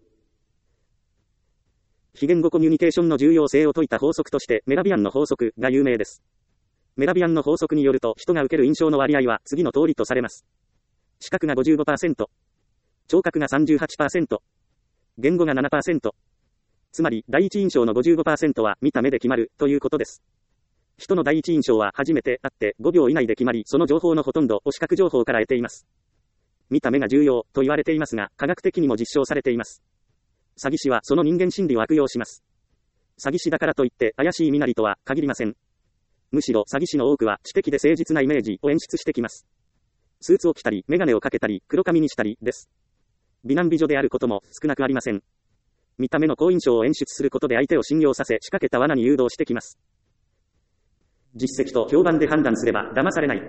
非言語コミュニケーションの重要性を説いた法則としてメラビアンの法則が有名です。メラビアンの法則によると人が受ける印象の割合は次の通りとされます。視覚が 55%、聴覚が 38%、言語が 7%。つまり第一印象の 55% は見た目で決まるということです。人の第一印象は初めて会って5秒以内で決まりその情報のほとんどを視覚情報から得ています。 見た目が重要と言われていますが、科学的にも実証されています。詐欺師はその人間心理を悪用します。詐欺師だからといって怪しい身なりとは限りません。むしろ詐欺師の多くは知的で誠実なイメージを演出してきます。スーツを着たり、メガネをかけたり、黒髪にしたりです。美男美女であることも少なくありません。見た目の好印象を演出することで相手を信用させ仕掛けた罠に誘導してきます。実績と評判で判断すれば騙されない。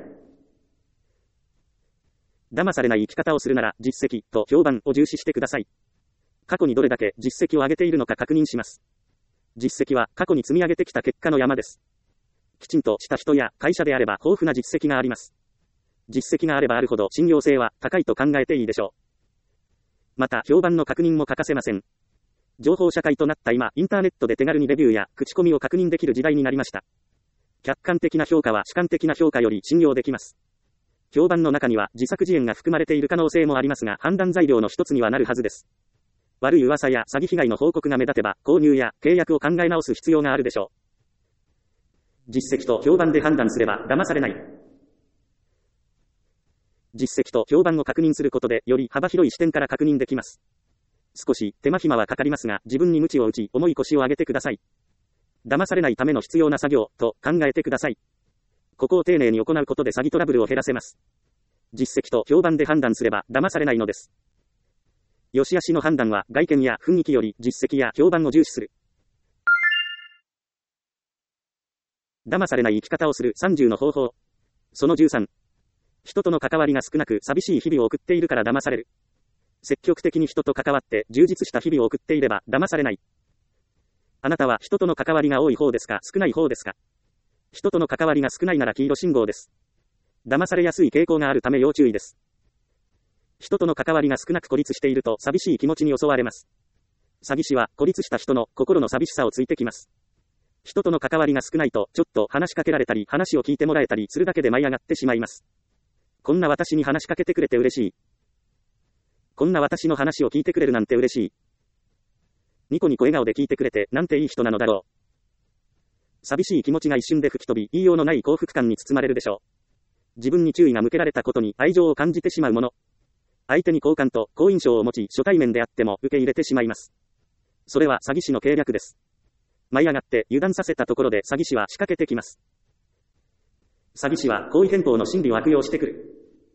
騙されない生き方をするなら実績と評判を重視してください。過去にどれだけ実績を上げているのか確認します。実績は過去に積み上げてきた結果の山です。きちんとした人や会社であれば豊富な実績があります。実績があればあるほど信用性は高いと考えていいでしょう。また評判の確認も欠かせません。情報社会となった今、インターネットで手軽にレビューや口コミを確認できる時代になりました。客観的な評価は主観的な評価より信用できます。評判の中には自作自演が含まれている可能性もありますが、判断材料の一つにはなるはずです。悪い噂や詐欺被害の報告が目立てば、購入や契約を考え直す必要があるでしょう。実績と評判で判断すれば騙されない。実績と評判を確認することで、より幅広い視点から確認できます。少し手間暇はかかりますが、自分に鞭を打ち、重い腰を上げてください。騙されないための必要な作業と考えてください。ここを丁寧に行うことで詐欺トラブルを減らせます。実績と評判で判断すれば騙されないのです。良し悪しの判断は外見や雰囲気より実績や評判を重視する。騙されない生き方をする30の方法。その13。人との関わりが少なく寂しい日々を送っているから騙される。積極的に人と関わって充実した日々を送っていれば騙されない。あなたは人との関わりが多い方ですか、少ない方ですか。人との関わりが少ないなら黄色信号です。騙されやすい傾向があるため要注意です。人との関わりが少なく孤立していると寂しい気持ちに襲われます。詐欺師は孤立した人の心の寂しさをついてきます。人との関わりが少ないとちょっと話しかけられたり話を聞いてもらえたりするだけで舞い上がってしまいます。こんな私に話しかけてくれて嬉しい。こんな私の話を聞いてくれるなんて嬉しい。ニコニコ笑顔で聞いてくれてなんていい人なのだろう。寂しい気持ちが一瞬で吹き飛び、言いようのない幸福感に包まれるでしょう。自分に注意が向けられたことに愛情を感じてしまうもの。相手に好感と好印象を持ち、初対面であっても受け入れてしまいます。それは詐欺師の計略です。舞い上がって油断させたところで詐欺師は仕掛けてきます。詐欺師は好意偏方の心理を悪用してくる。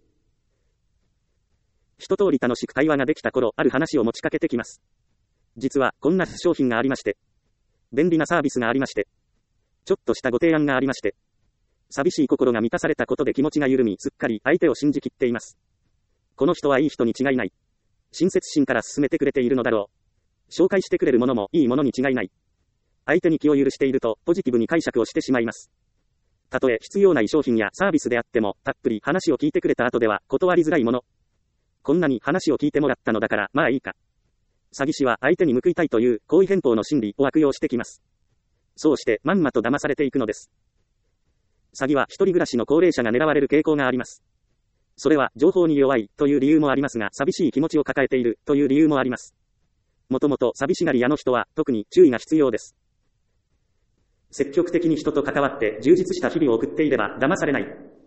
一通り楽しく会話ができた頃、ある話を持ちかけてきます。実はこんな商品がありまして、便利なサービスがありまして、ちょっとしたご提案がありまして、寂しい心が満たされたことで気持ちが緩み、すっかり相手を信じきっています。この人はいい人に違いない。親切心から進めてくれているのだろう。紹介してくれるものもいいものに違いない。相手に気を許しているとポジティブに解釈をしてしまいます。たとえ必要ない商品やサービスであっても、たっぷり話を聞いてくれた後では断りづらいもの。こんなに話を聞いてもらったのだから、まあいいか。詐欺師は相手に報いたいという好意偏方の心理を悪用してきます。そうしてまんまと騙されていくのです。詐欺は一人暮らしの高齢者が狙われる傾向があります。それは情報に弱いという理由もありますが、寂しい気持ちを抱えているという理由もあります。もともと寂しがり屋の人は特に注意が必要です。積極的に人と関わって充実した日々を送っていれば騙されない。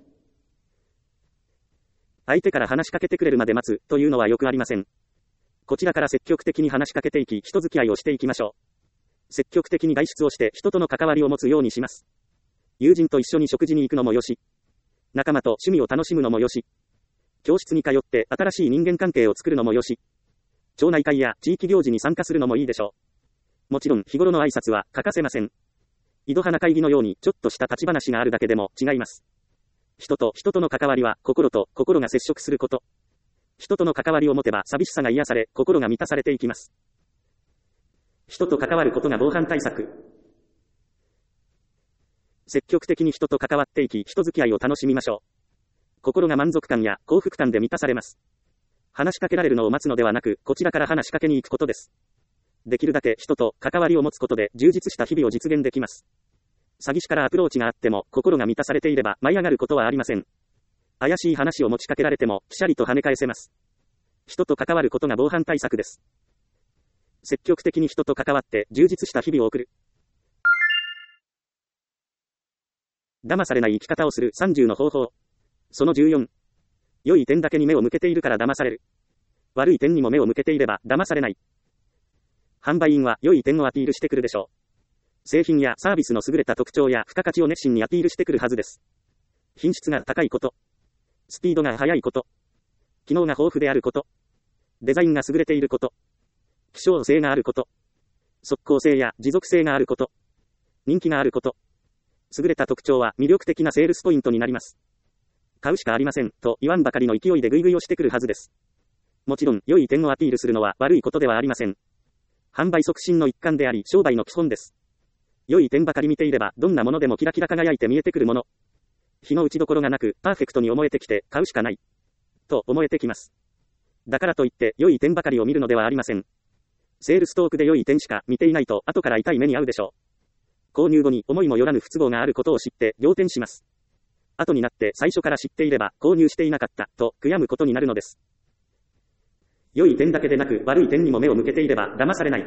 相手から話しかけてくれるまで待つというのはよくありません。こちらから積極的に話しかけていき、人付き合いをしていきましょう。積極的に外出をして人との関わりを持つようにします。友人と一緒に食事に行くのもよし、仲間と趣味を楽しむのもよし、教室に通って新しい人間関係を作るのもよし、町内会や地域行事に参加するのもいいでしょう。もちろん日頃の挨拶は欠かせません。井戸花会議のようにちょっとした立ち話があるだけでも違います。人と人との関わりは心と心が接触すること。人との関わりを持てば寂しさが癒され、心が満たされていきます。人と関わることが防犯対策。積極的に人と関わっていき、人付き合いを楽しみましょう。心が満足感や幸福感で満たされます。話しかけられるのを待つのではなく、こちらから話しかけに行くことです。できるだけ人と関わりを持つことで充実した日々を実現できます。詐欺師からアプローチがあっても、心が満たされていれば舞い上がることはありません。怪しい話を持ちかけられても、ピシャリと跳ね返せます。人と関わることが防犯対策です。積極的に人と関わって充実した日々を送る。騙されない生き方をする30の方法。その14。 良い点だけに目を向けているから騙される。悪い点にも目を向けていれば騙されない。販売員は良い点をアピールしてくるでしょう。製品やサービスの優れた特徴や付加価値を熱心にアピールしてくるはずです。品質が高いこと、スピードが速いこと、機能が豊富であること、デザインが優れていること、希少性があること、即効性や持続性があること、人気があること、優れた特徴は魅力的なセールスポイントになります。買うしかありませんと言わんばかりの勢いでグイグイをしてくるはずです。もちろん良い点をアピールするのは悪いことではありません。販売促進の一環であり商売の基本です。良い点ばかり見ていればどんなものでもキラキラ輝いて見えてくるもの。日の打ちどころがなくパーフェクトに思えてきて買うしかないと思えてきます。だからといって良い点ばかりを見るのではありません。セールストークで良い点しか見ていないと後から痛い目に遭うでしょう。購入後に思いもよらぬ不都合があることを知って仰天します。後になって最初から知っていれば購入していなかったと悔やむことになるのです。良い点だけでなく悪い点にも目を向けていれば騙されない。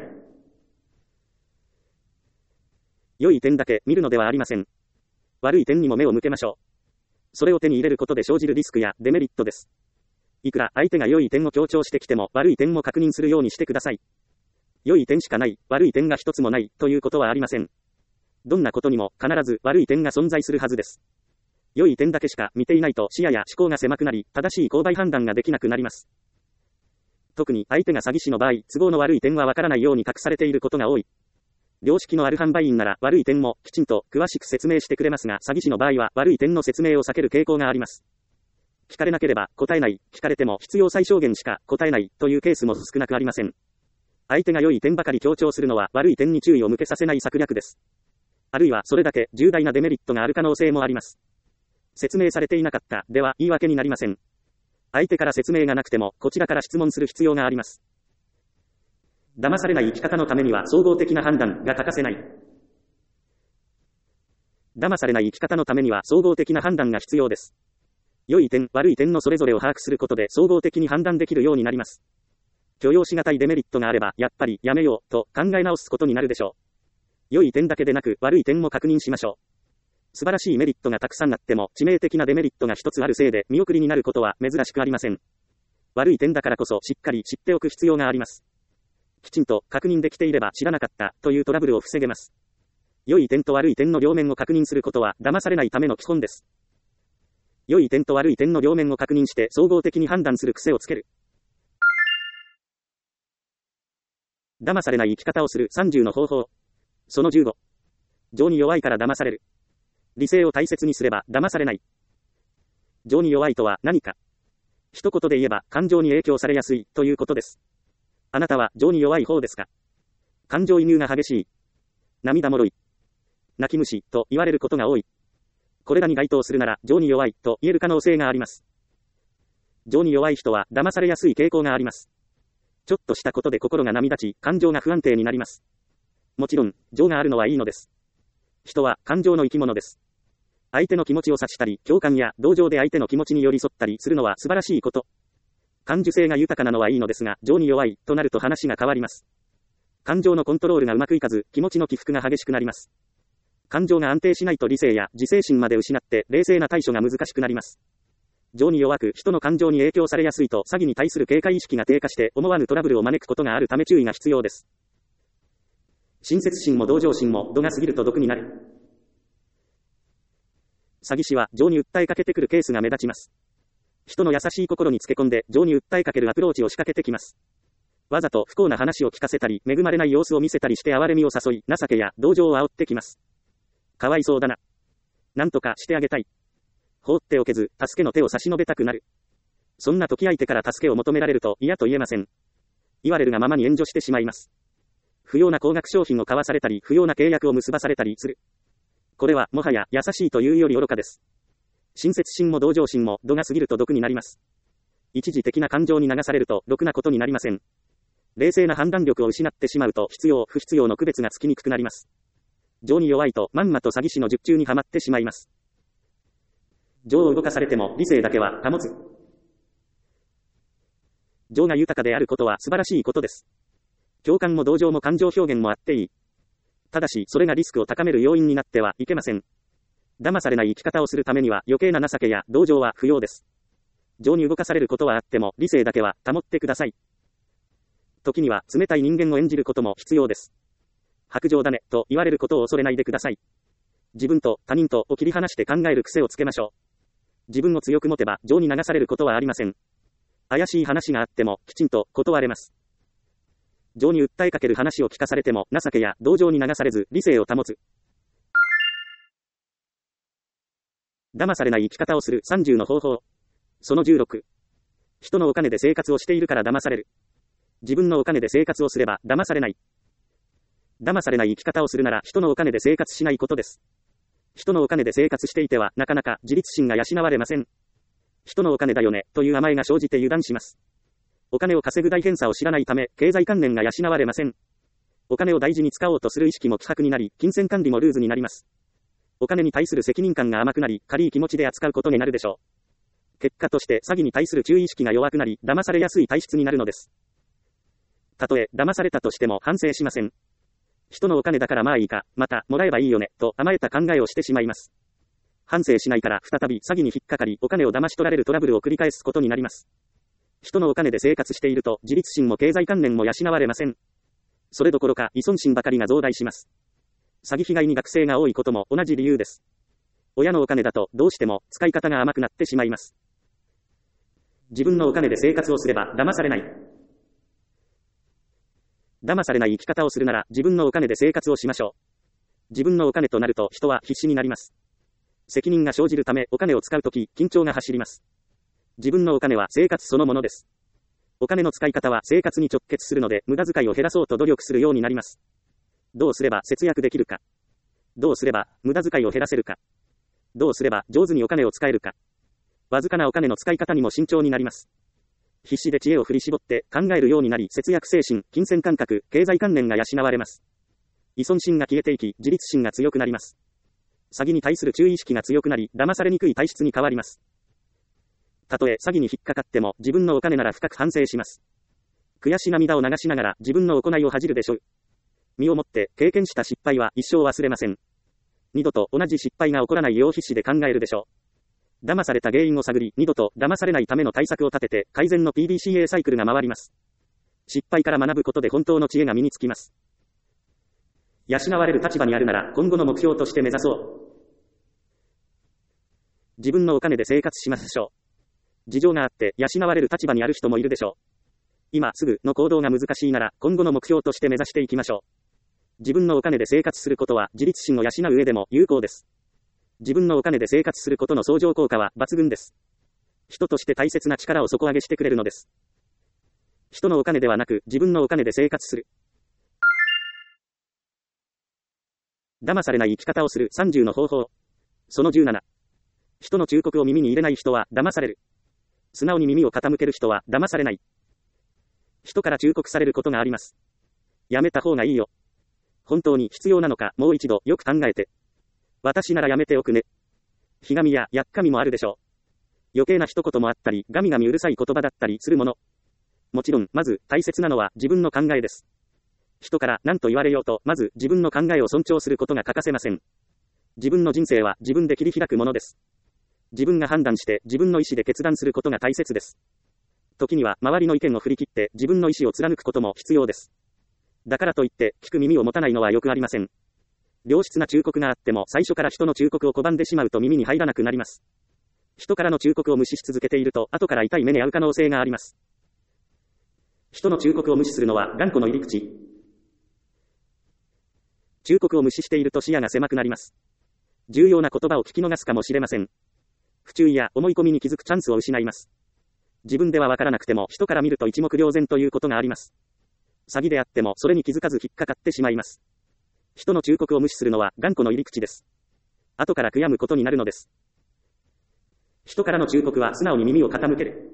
良い点だけ見るのではありません。悪い点にも目を向けましょう。それを手に入れることで生じるリスクやデメリットです。いくら相手が良い点を強調してきても悪い点も確認するようにしてください。良い点しかない、悪い点が一つもないということはありません。どんなことにも必ず悪い点が存在するはずです。良い点だけしか見ていないと視野や思考が狭くなり、正しい購買判断ができなくなります。特に相手が詐欺師の場合、都合の悪い点はわからないように隠されていることが多い。良識のある販売員なら悪い点もきちんと詳しく説明してくれますが、詐欺師の場合は悪い点の説明を避ける傾向があります。聞かれなければ答えない、聞かれても必要最小限しか答えないというケースも少なくありません。相手が良い点ばかり強調するのは悪い点に注意を向けさせない策略です。あるいはそれだけ重大なデメリットがある可能性もあります。説明されていなかったでは言い訳になりません。相手から説明がなくてもこちらから質問する必要があります。騙されない生き方のためには総合的な判断が欠かせない。騙されない生き方のためには総合的な判断が必要です。良い点、悪い点のそれぞれを把握することで総合的に判断できるようになります。許容しがたいデメリットがあれば、やっぱりやめようと考え直すことになるでしょう。良い点だけでなく悪い点も確認しましょう。素晴らしいメリットがたくさんあっても致命的なデメリットが一つあるせいで見送りになることは珍しくありません。悪い点だからこそしっかり知っておく必要があります。きちんと確認できていれば知らなかったというトラブルを防げます。良い点と悪い点の両面を確認することは騙されないための基本です。良い点と悪い点の両面を確認して総合的に判断する癖をつける。騙されない生き方をする30の方法。その15。情に弱いから騙される。理性を大切にすれば騙されない。情に弱いとは何か。一言で言えば感情に影響されやすいということです。あなたは情に弱い方ですか？感情移入が激しい。涙もろい。泣き虫と言われることが多い。これらに該当するなら情に弱いと言える可能性があります。情に弱い人は騙されやすい傾向があります。ちょっとしたことで心が波立ち、感情が不安定になります。もちろん、情があるのはいいのです。人は感情の生き物です。相手の気持ちを察したり、共感や同情で相手の気持ちに寄り添ったりするのは素晴らしいこと。感受性が豊かなのはいいのですが、情に弱いとなると話が変わります。感情のコントロールがうまくいかず、気持ちの起伏が激しくなります。感情が安定しないと理性や自制心まで失って冷静な対処が難しくなります。情に弱く人の感情に影響されやすいと詐欺に対する警戒意識が低下して思わぬトラブルを招くことがあるため注意が必要です。親切心も同情心も度が過ぎると毒になる。詐欺師は情に訴えかけてくるケースが目立ちます。人の優しい心につけ込んで情に訴えかけるアプローチを仕掛けてきます。わざと不幸な話を聞かせたり、恵まれない様子を見せたりして哀れみを誘い、情けや同情を煽ってきます。かわいそうだな。なんとかしてあげたい。放っておけず、助けの手を差し伸べたくなる。そんな時相手から助けを求められると嫌と言えません。言われるがままに援助してしまいます。不要な高額商品を買わされたり、不要な契約を結ばされたりする。これはもはや優しいというより愚かです。親切心も同情心も度が過ぎると毒になります。一時的な感情に流されるとろくなことになりません。冷静な判断力を失ってしまうと必要不必要の区別がつきにくくなります。情に弱いとまんまと詐欺師の術中にはまってしまいます。情を動かされても理性だけは保つ。情が豊かであることは素晴らしいことです。共感も同情も感情表現もあっていい。ただしそれがリスクを高める要因になってはいけません。騙されない生き方をするためには余計な情けや同情は不要です。 情に動かされることはあっても、理性だけは保ってください。時には、冷たい人間を演じることも必要です。白状だね、と言われることを恐れないでください。自分と他人とを切り離して考える癖をつけましょう。自分を強く持てば、情に流されることはありません。怪しい話があっても、きちんと断れます。情に訴えかける話を聞かされても、情けや同情に流されず、理性を保つ。騙されない生き方をする30の方法。その16。人のお金で生活をしているから騙される。自分のお金で生活をすれば騙されない。騙されない生き方をするなら人のお金で生活しないことです。人のお金で生活していてはなかなか自立心が養われません。人のお金だよねという甘えが生じて油断します。お金を稼ぐ大変さを知らないため経済観念が養われません。お金を大事に使おうとする意識も希薄になり、金銭管理もルーズになります。お金に対する責任感が甘くなり、軽い気持ちで扱うことになるでしょう。結果として詐欺に対する注意意識が弱くなり、騙されやすい体質になるのです。たとえ騙されたとしても反省しません。人のお金だからまあいいか、またもらえばいいよね、と甘えた考えをしてしまいます。反省しないから再び詐欺に引っかかり、お金を騙し取られるトラブルを繰り返すことになります。人のお金で生活していると、自立心も経済観念も養われません。それどころか依存心ばかりが増大します。詐欺被害に学生が多いことも同じ理由です。親のお金だとどうしても使い方が甘くなってしまいます。自分のお金で生活をすれば騙されない。騙されない生き方をするなら自分のお金で生活をしましょう。自分のお金となると人は必死になります。責任が生じるためお金を使うとき緊張が走ります。自分のお金は生活そのものです。お金の使い方は生活に直結するので無駄遣いを減らそうと努力するようになります。どうすれば節約できるか。どうすれば無駄遣いを減らせるか。どうすれば上手にお金を使えるか。わずかなお金の使い方にも慎重になります。必死で知恵を振り絞って考えるようになり、節約精神、金銭感覚、経済観念が養われます。依存心が消えていき、自立心が強くなります。詐欺に対する注意意識が強くなり、騙されにくい体質に変わります。たとえ詐欺に引っかかっても自分のお金なら深く反省します。悔し涙を流しながら自分の行いを恥じるでしょう。身をもって経験した失敗は一生忘れません。二度と同じ失敗が起こらないよう必死で考えるでしょう。騙された原因を探り、二度と騙されないための対策を立てて、改善の PDCA サイクルが回ります。失敗から学ぶことで本当の知恵が身につきます。養われる立場にあるなら、今後の目標として目指そう。自分のお金で生活しましょう。事情があって、養われる立場にある人もいるでしょう。今すぐの行動が難しいなら、今後の目標として目指していきましょう。自分のお金で生活することは、自立心を養う上でも有効です。自分のお金で生活することの相乗効果は抜群です。人として大切な力を底上げしてくれるのです。人のお金ではなく、自分のお金で生活する。騙されない生き方をする30の方法。その17。人の忠告を耳に入れない人は騙される。素直に耳を傾ける人は騙されない。人から忠告されることがあります。やめた方がいいよ。本当に必要なのか、もう一度よく考えて。私ならやめておくね。ひがみややっかみもあるでしょう。余計な一言もあったり、ガミガミうるさい言葉だったりするもの。もちろん、まず大切なのは自分の考えです。人から何と言われようと、まず自分の考えを尊重することが欠かせません。自分の人生は自分で切り開くものです。自分が判断して自分の意思で決断することが大切です。時には周りの意見を振り切って自分の意思を貫くことも必要です。だからといって聞く耳を持たないのはよくありません。良質な忠告があっても最初から人の忠告を拒んでしまうと耳に入らなくなります。人からの忠告を無視し続けていると後から痛い目に遭う可能性があります。人の忠告を無視するのは頑固の入り口。忠告を無視していると視野が狭くなります。重要な言葉を聞き逃すかもしれません。不注意や思い込みに気づくチャンスを失います。自分ではわからなくても人から見ると一目瞭然ということがあります。詐欺であってもそれに気づかず引っかかってしまいます。人の忠告を無視するのは頑固の入り口です。後から悔やむことになるのです。人からの忠告は素直に耳を傾ける。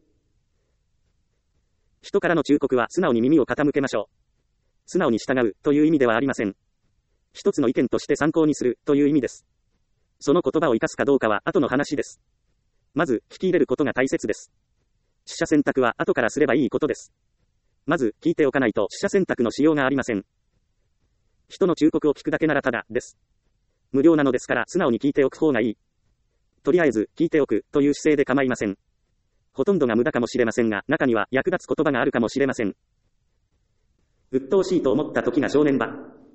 人からの忠告は素直に耳を傾けましょう。素直に従うという意味ではありません。一つの意見として参考にするという意味です。その言葉を生かすかどうかは後の話です。まず聞き入れることが大切です。取捨選択は後からすればいいことです。まず聞いておかないと取捨選択のしようがありません。人の忠告を聞くだけならただです。無料なのですから素直に聞いておく方がいい。とりあえず聞いておくという姿勢で構いません。 ほとんどが無駄かもしれませんが、中には役立つ言葉があるかもしれません。鬱陶しいと思った時が正念場。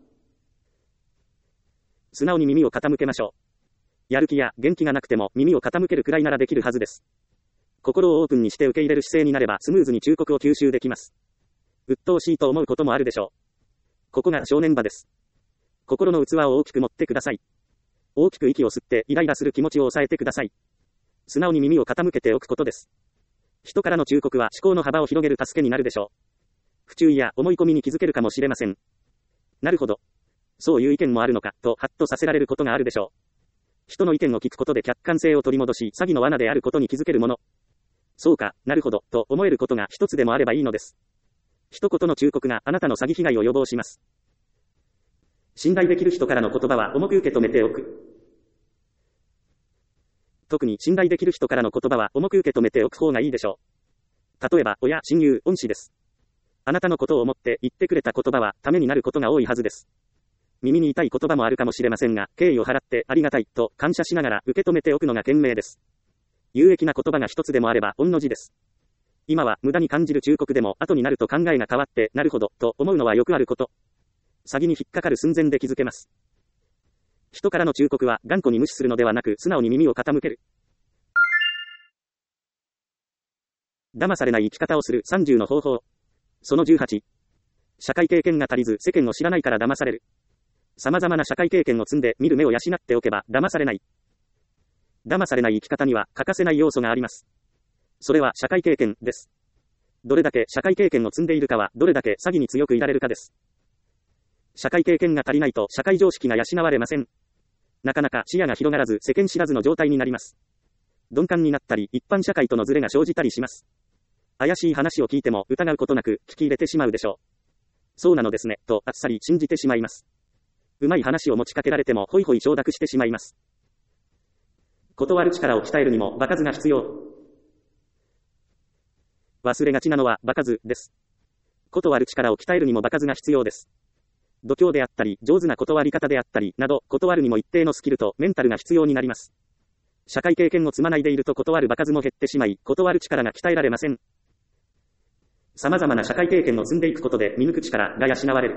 素直に耳を傾けましょう。やる気や元気がなくても耳を傾けるくらいならできるはずです。心をオープンにして受け入れる姿勢になればスムーズに忠告を吸収できます。鬱陶しいと思うこともあるでしょう。ここが正念場です。心の器を大きく持ってください。大きく息を吸ってイライラする気持ちを抑えてください。素直に耳を傾けておくことです。人からの忠告は思考の幅を広げる助けになるでしょう。不注意や思い込みに気づけるかもしれません。なるほど。そういう意見もあるのか、とハッとさせられることがあるでしょう。人の意見を聞くことで客観性を取り戻し、詐欺の罠であることに気づけるもの。そうか、なるほど、と思えることが一つでもあればいいのです。一言の忠告があなたの詐欺被害を予防します。信頼できる人からの言葉は重く受け止めておく。特に信頼できる人からの言葉は重く受け止めておく方がいいでしょう。例えば、親、親友、恩師です。あなたのことを思って言ってくれた言葉はためになることが多いはずです。耳に痛い言葉もあるかもしれませんが、敬意を払ってありがたいと感謝しながら受け止めておくのが賢明です。有益な言葉が一つでもあれば御の字です。今は無駄に感じる忠告でも後になると考えが変わってなるほどと思うのはよくあること。詐欺に引っかかる寸前で気づけます。人からの忠告は頑固に無視するのではなく素直に耳を傾ける。騙されない生き方をする30の方法。その18。社会経験が足りず世間を知らないから騙される。様々な社会経験を積んで見る目を養っておけば騙されない。騙されない生き方には欠かせない要素があります。それは社会経験です。どれだけ社会経験を積んでいるかはどれだけ詐欺に強くいられるかです。社会経験が足りないと社会常識が養われません。なかなか視野が広がらず世間知らずの状態になります。鈍感になったり一般社会とのズレが生じたりします。怪しい話を聞いても疑うことなく聞き入れてしまうでしょう。そうなのですね、とあっさり信じてしまいます。うまい話を持ちかけられてもホイホイ承諾してしまいます。断る力を鍛えるにも場数が必要。忘れがちなのは場数です。断る力を鍛えるにも場数が必要です。度胸であったり、上手な断り方であったり、など、断るにも一定のスキルとメンタルが必要になります。社会経験を積まないでいると断る場数も減ってしまい、断る力が鍛えられません。様々な社会経験を積んでいくことで見抜く力が養われる。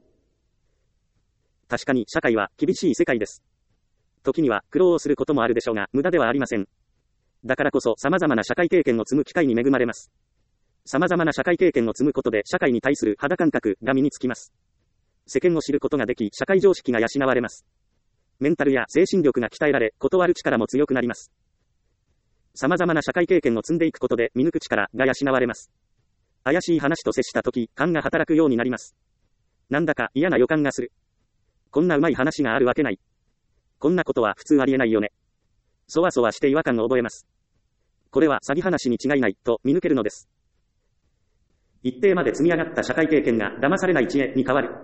確かに社会は厳しい世界です。時には苦労をすることもあるでしょうが、無駄ではありません。だからこそ様々な社会経験を積む機会に恵まれます。様々な社会経験を積むことで社会に対する肌感覚が身につきます。世間を知ることができ、社会常識が養われます。メンタルや精神力が鍛えられ、断る力も強くなります。様々な社会経験を積んでいくことで見抜く力が養われます。怪しい話と接したとき、勘が働くようになります。なんだか嫌な予感がする。こんなうまい話があるわけない。こんなことは普通ありえないよね。そわそわして違和感を覚えます。これは詐欺話に違いないと見抜けるのです。一定まで積み上がった社会経験が騙されない知恵に変わる。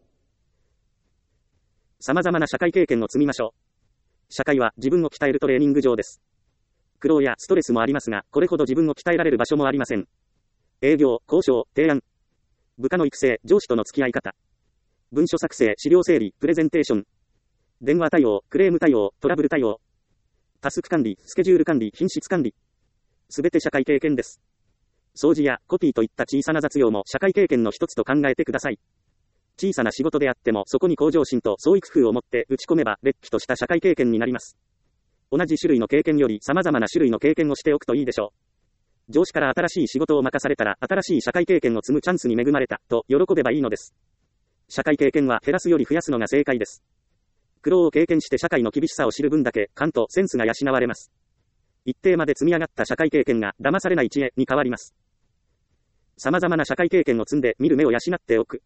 様々な社会経験を積みましょう。社会は自分を鍛えるトレーニング場です。苦労やストレスもありますが、これほど自分を鍛えられる場所もありません。営業、交渉、提案。部下の育成、上司との付き合い方。文書作成、資料整理、プレゼンテーション。電話対応、クレーム対応、トラブル対応。タスク管理、スケジュール管理、品質管理。すべて社会経験です。掃除やコピーといった小さな雑用も社会経験の一つと考えてください。小さな仕事であってもそこに向上心と創意工夫を持って打ち込めばれっきとした社会経験になります。同じ種類の経験より様々な種類の経験をしておくといいでしょう。上司から新しい仕事を任されたら新しい社会経験を積むチャンスに恵まれたと喜べばいいのです。社会経験は減らすより増やすのが正解です。苦労を経験して社会の厳しさを知る分だけ勘とセンスが養われます。一定まで積み上がった社会経験が騙されない知恵に変わります。様々な社会経験を積んで見る目を養っておく。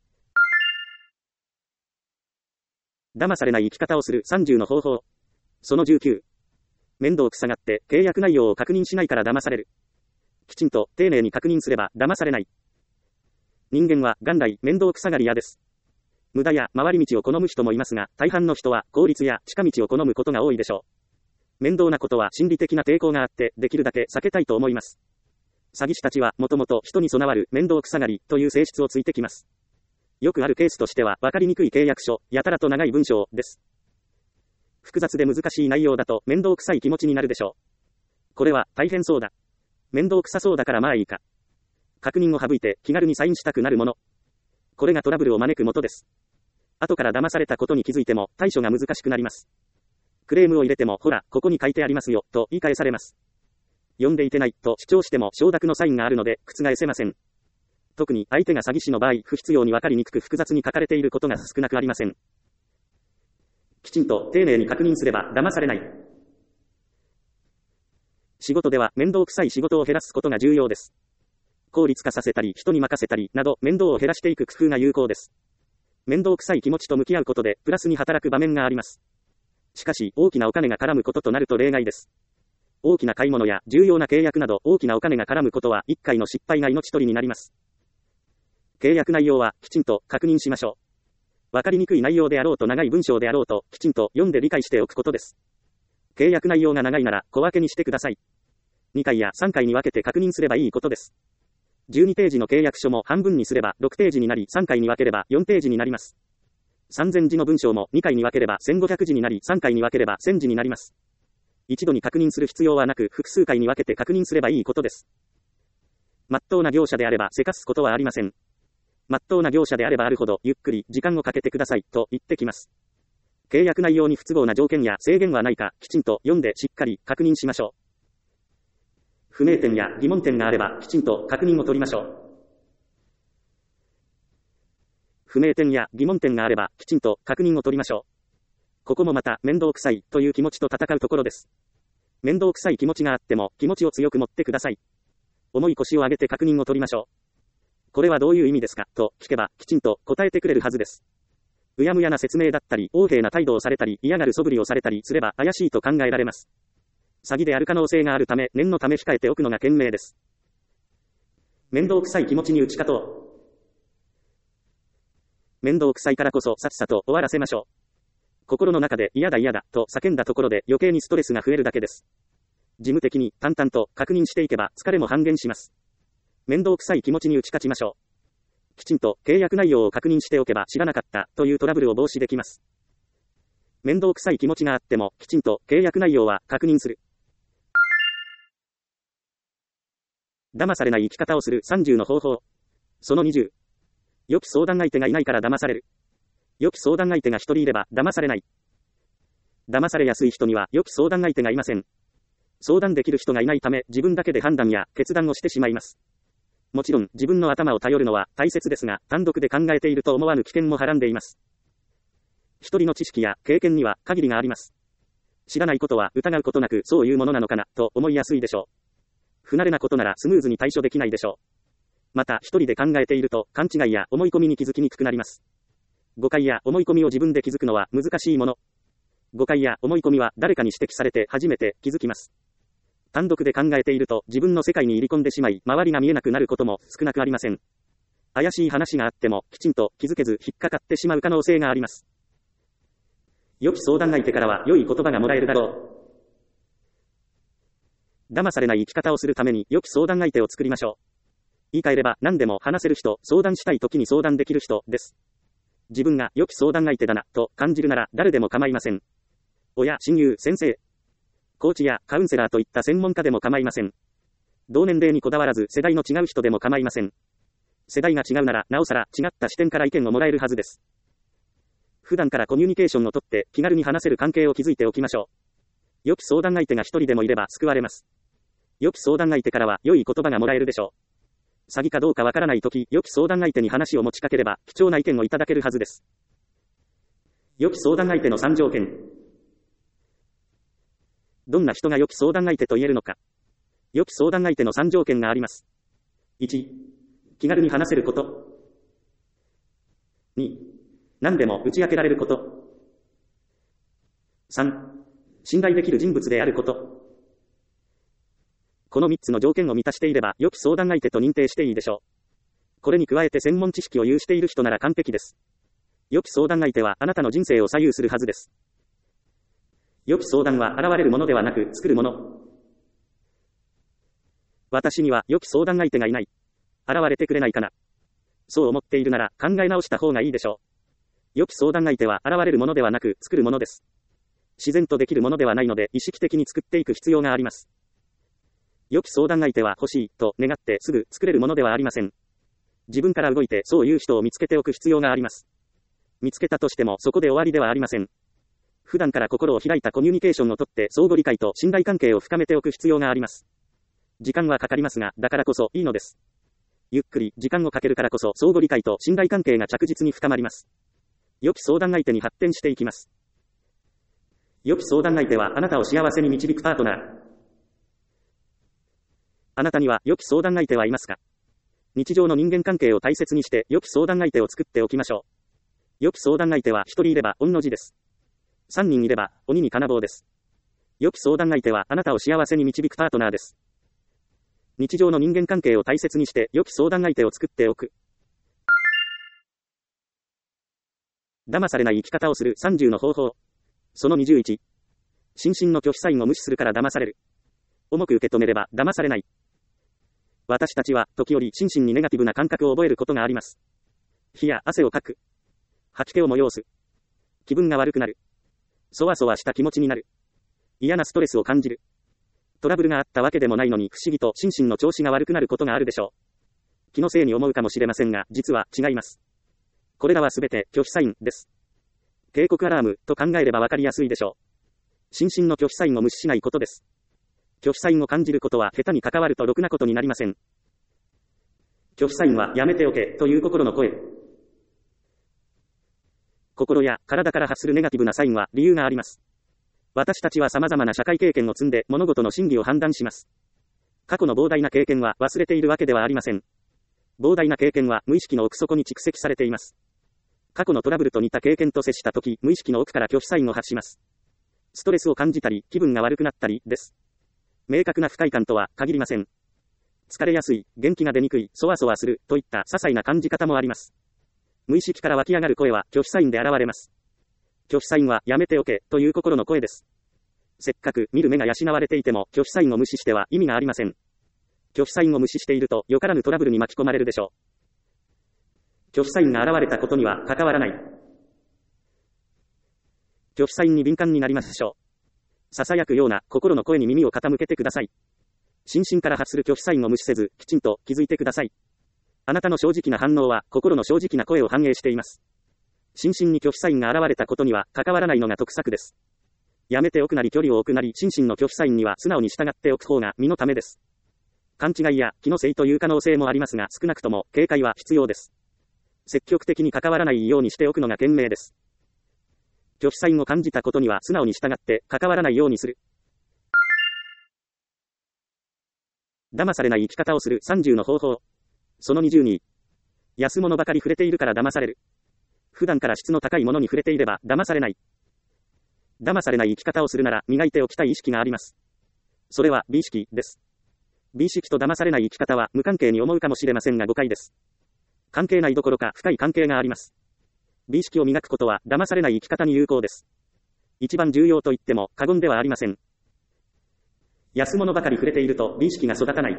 騙されない生き方をする30の方法。その19。面倒くさがって契約内容を確認しないから騙される。きちんと丁寧に確認すれば騙されない。人間は元来面倒くさがり屋です。無駄や回り道を好む人もいますが、大半の人は効率や近道を好むことが多いでしょう。面倒なことは心理的な抵抗があってできるだけ避けたいと思います。詐欺師たちはもともと人に備わる面倒くさがりという性質をついてきます。よくあるケースとしては分かりにくい契約書、やたらと長い文章です。複雑で難しい内容だと面倒くさい気持ちになるでしょう。これは大変そうだ。 面倒くさそうだからまあいいか。確認を省いて気軽にサインしたくなるもの。これがトラブルを招く元です。後から騙されたことに気づいても対処が難しくなります。クレームを入れてもほら、ここに書いてありますよ、と言い返されます。読んでいてないと主張しても承諾のサインがあるので覆せません。特に相手が詐欺師の場合、不必要に分かりにくく複雑に書かれていることが少なくありません。きちんと丁寧に確認すれば騙されない。仕事では面倒くさい仕事を減らすことが重要です。効率化させたり人に任せたりなど面倒を減らしていく工夫が有効です。面倒くさい気持ちと向き合うことでプラスに働く場面があります。しかし大きなお金が絡むこととなると例外です。大きな買い物や重要な契約など大きなお金が絡むことは1回の失敗が命取りになります。契約内容はきちんと確認しましょう。わかりにくい内容であろうと長い文章であろうときちんと読んで理解しておくことです。契約内容が長いなら小分けにしてください。2回や3回に分けて確認すればいいことです。12ページの契約書も半分にすれば6ページになり3回に分ければ4ページになります。3000字の文章も2回に分ければ1500字になり3回に分ければ1000字になります。一度に確認する必要はなく複数回に分けて確認すればいいことです。真っ当な業者であればせかすことはありません。真っ当な業者であればあるほどゆっくり時間をかけてくださいと言ってきます。契約内容に不都合な条件や制限はないかきちんと読んでしっかり確認しましょう。不明点や疑問点があればきちんと確認を取りましょう。不明点や疑問点があればきちんと確認を取りましょう。ここもまた面倒くさいという気持ちと戦うところです。面倒くさい気持ちがあっても気持ちを強く持ってください。重い腰を上げて確認を取りましょう。これはどういう意味ですかと聞けばきちんと答えてくれるはずです。うやむやな説明だったり横柄な態度をされたり嫌がる素振りをされたりすれば怪しいと考えられます。詐欺である可能性があるため念のため控えておくのが賢明です。面倒くさい気持ちに打ち勝とう。面倒くさいからこそさっさと終わらせましょう。心の中で嫌だ嫌だと叫んだところで余計にストレスが増えるだけです。事務的に淡々と確認していけば疲れも半減します。面倒くさい気持ちに打ち勝ちましょう。きちんと契約内容を確認しておけば知らなかったというトラブルを防止できます。面倒くさい気持ちがあってもきちんと契約内容は確認する。騙されない生き方をする30の方法。その20。良き相談相手がいないから騙される。良き相談相手が一人いれば騙されない。騙されやすい人には良き相談相手がいません。相談できる人がいないため自分だけで判断や決断をしてしまいます。もちろん自分の頭を頼るのは大切ですが、単独で考えていると思わぬ危険もはらんでいます。一人の知識や経験には限りがあります。知らないことは疑うことなくそういうものなのかなと思いやすいでしょう。不慣れなことならスムーズに対処できないでしょう。また一人で考えていると勘違いや思い込みに気づきにくくなります。誤解や思い込みを自分で気づくのは難しいもの。誤解や思い込みは誰かに指摘されて初めて気づきます。単独で考えていると自分の世界に入り込んでしまい周りが見えなくなることも少なくありません。怪しい話があってもきちんと気づけず引っかかってしまう可能性があります。良き相談相手からは良い言葉がもらえるだろう。騙されない生き方をするために良き相談相手を作りましょう。言い換えれば何でも話せる人、相談したい時に相談できる人です。自分が良き相談相手だなと感じるなら誰でも構いません。親、親友、先生、コーチやカウンセラーといった専門家でも構いません。同年齢にこだわらず世代の違う人でも構いません。世代が違うならなおさら違った視点から意見をもらえるはずです。普段からコミュニケーションをとって気軽に話せる関係を築いておきましょう。良き相談相手が一人でもいれば救われます。良き相談相手からは良い言葉がもらえるでしょう。詐欺かどうかわからないとき、良き相談相手に話を持ちかければ貴重な意見をいただけるはずです。良き相談相手の3条件。どんな人が良き相談相手と言えるのか。良き相談相手の3条件があります。1、気軽に話せること。2、何でも打ち明けられること。3、信頼できる人物であること。この3つの条件を満たしていれば良き相談相手と認定していいでしょう。これに加えて専門知識を有している人なら完璧です。良き相談相手はあなたの人生を左右するはずです。良き相談は現れるものではなく作るもの。私には良き相談相手がいない。現れてくれないかな。そう思っているなら考え直した方がいいでしょう。良き相談相手は現れるものではなく作るものです。自然とできるものではないので意識的に作っていく必要があります。 良き相談相手は欲しいと願ってすぐ作れるものではありません。自分から動いてそういう人を見つけておく必要があります。見つけたとしてもそこで終わりではありません。普段から心を開いたコミュニケーションをとって相互理解と信頼関係を深めておく必要があります。時間はかかりますが、だからこそいいのです。ゆっくり時間をかけるからこそ相互理解と信頼関係が着実に深まります。良き相談相手に発展していきます。良き相談相手はあなたを幸せに導くパートナー。あなたには良き相談相手はいますか？日常の人間関係を大切にして良き相談相手を作っておきましょう。良き相談相手は1人いれば御の字です。3人いれば鬼に金棒です。良き相談相手はあなたを幸せに導くパートナーです。日常の人間関係を大切にして良き相談相手を作っておく。騙されない生き方をする30の方法。その21。心身の拒否サインを無視するから騙される。重く受け止めれば騙されない。私たちは時折心身にネガティブな感覚を覚えることがあります。火や汗をかく。吐き気を催す。気分が悪くなる。そわそわした気持ちになる。嫌なストレスを感じる。トラブルがあったわけでもないのに不思議と心身の調子が悪くなることがあるでしょう。気のせいに思うかもしれませんが、実は違います。これらはすべて拒否サインです。警告アラームと考えればわかりやすいでしょう。心身の拒否サインを無視しないことです。拒否サインを感じることは下手に関わるとろくなことになりません。拒否サインはやめておけという心の声。心や体から発するネガティブなサインは理由があります。私たちは様々な社会経験を積んで物事の真偽を判断します。過去の膨大な経験は忘れているわけではありません。膨大な経験は無意識の奥底に蓄積されています。過去のトラブルと似た経験と接したとき、無意識の奥から拒否サインを発します。ストレスを感じたり、気分が悪くなったりです。明確な不快感とは限りません。疲れやすい、元気が出にくい、そわそわするといった些細な感じ方もあります。無意識から湧き上がる声は拒否サインで現れます。拒否サインはやめておけという心の声です。せっかく見る目が養われていても拒否サインを無視しては意味がありません。拒否サインを無視しているとよからぬトラブルに巻き込まれるでしょう。拒否サインが現れたことには関わらない。拒否サインに敏感になりましょう。囁くような心の声に耳を傾けてください。心身から発する拒否サインを無視せず、きちんと気づいてください。あなたの正直な反応は心の正直な声を反映しています。心身に拒否サインが現れたことには関わらないのが得策です。やめておくなり距離を置くなり心身の拒否サインには素直に従っておく方が身のためです。勘違いや気のせいという可能性もありますが、少なくとも警戒は必要です。積極的に関わらないようにしておくのが賢明です。拒否サインを感じたことには素直に従って関わらないようにする。騙されない生き方をする30の方法。その20に。安物ばかり触れているから騙される。普段から質の高いものに触れていれば騙されない。騙されない生き方をするなら磨いておきたい意識があります。それは美意識です。美意識と騙されない生き方は無関係に思うかもしれませんが誤解です。関係ないどころか深い関係があります。美意識を磨くことは騙されない生き方に有効です。一番重要と言っても過言ではありません。安物ばかり触れていると美意識が育たない。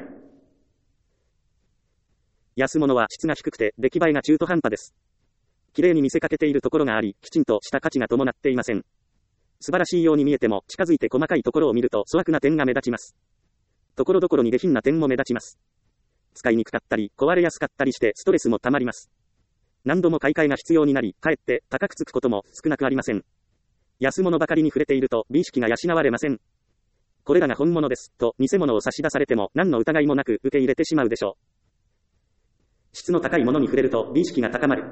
安物は質が低くて出来栄えが中途半端です。綺麗に見せかけているところがあり、きちんとした価値が伴っていません。素晴らしいように見えても近づいて細かいところを見ると粗悪な点が目立ちます。ところどころに下品な点も目立ちます。使いにくかったり壊れやすかったりしてストレスもたまります。何度も買い替えが必要になり、かえって高くつくことも少なくありません。安物ばかりに触れていると美意識が養われません。これらが本物ですと偽物を差し出されても何の疑いもなく受け入れてしまうでしょう。質の高いものに触れると美意識が高まる。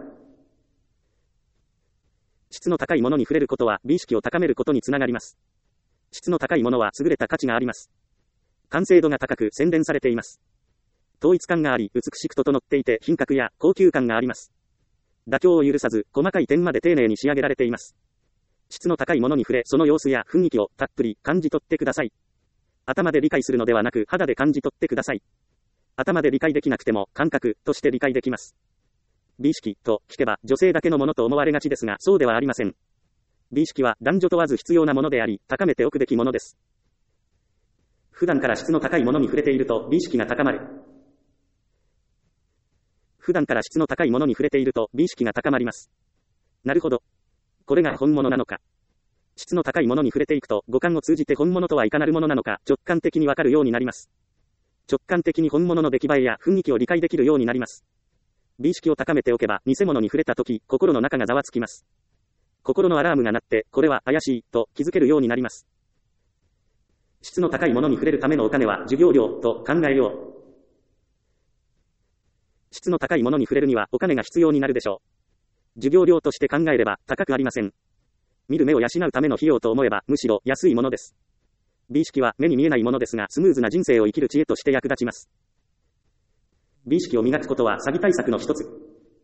質の高いものに触れることは美意識を高めることにつながります。質の高いものは優れた価値があります。完成度が高く洗練されています。統一感があり美しく整っていて品格や高級感があります。妥協を許さず細かい点まで丁寧に仕上げられています。質の高いものに触れその様子や雰囲気をたっぷり感じ取ってください。頭で理解するのではなく肌で感じ取ってください。頭で理解できなくても感覚として理解できます。美意識と聞けば女性だけのものと思われがちですがそうではありません。美意識は男女問わず必要なものであり高めておくべきものです。普段から質の高いものに触れていると美意識が高まる。普段から質の高いものに触れていると美意識が高まります。なるほど。これが本物なのか。質の高いものに触れていくと五感を通じて本物とはいかなるものなのか直感的にわかるようになります。 直感的に本物の出来栄えや雰囲気を理解できるようになります。美意識を高めておけば、偽物に触れたとき、心の中がざわつきます。心のアラームが鳴って、これは怪しい、と気づけるようになります。質の高いものに触れるためのお金は授業料と考えよう。質の高いものに触れるにはお金が必要になるでしょう。授業料として考えれば高くありません。見る目を養うための費用と思えばむしろ安いものです。美意識は目に見えないものですがスムーズな人生を生きる知恵として役立ちます。美意識を磨くことは詐欺対策の一つ。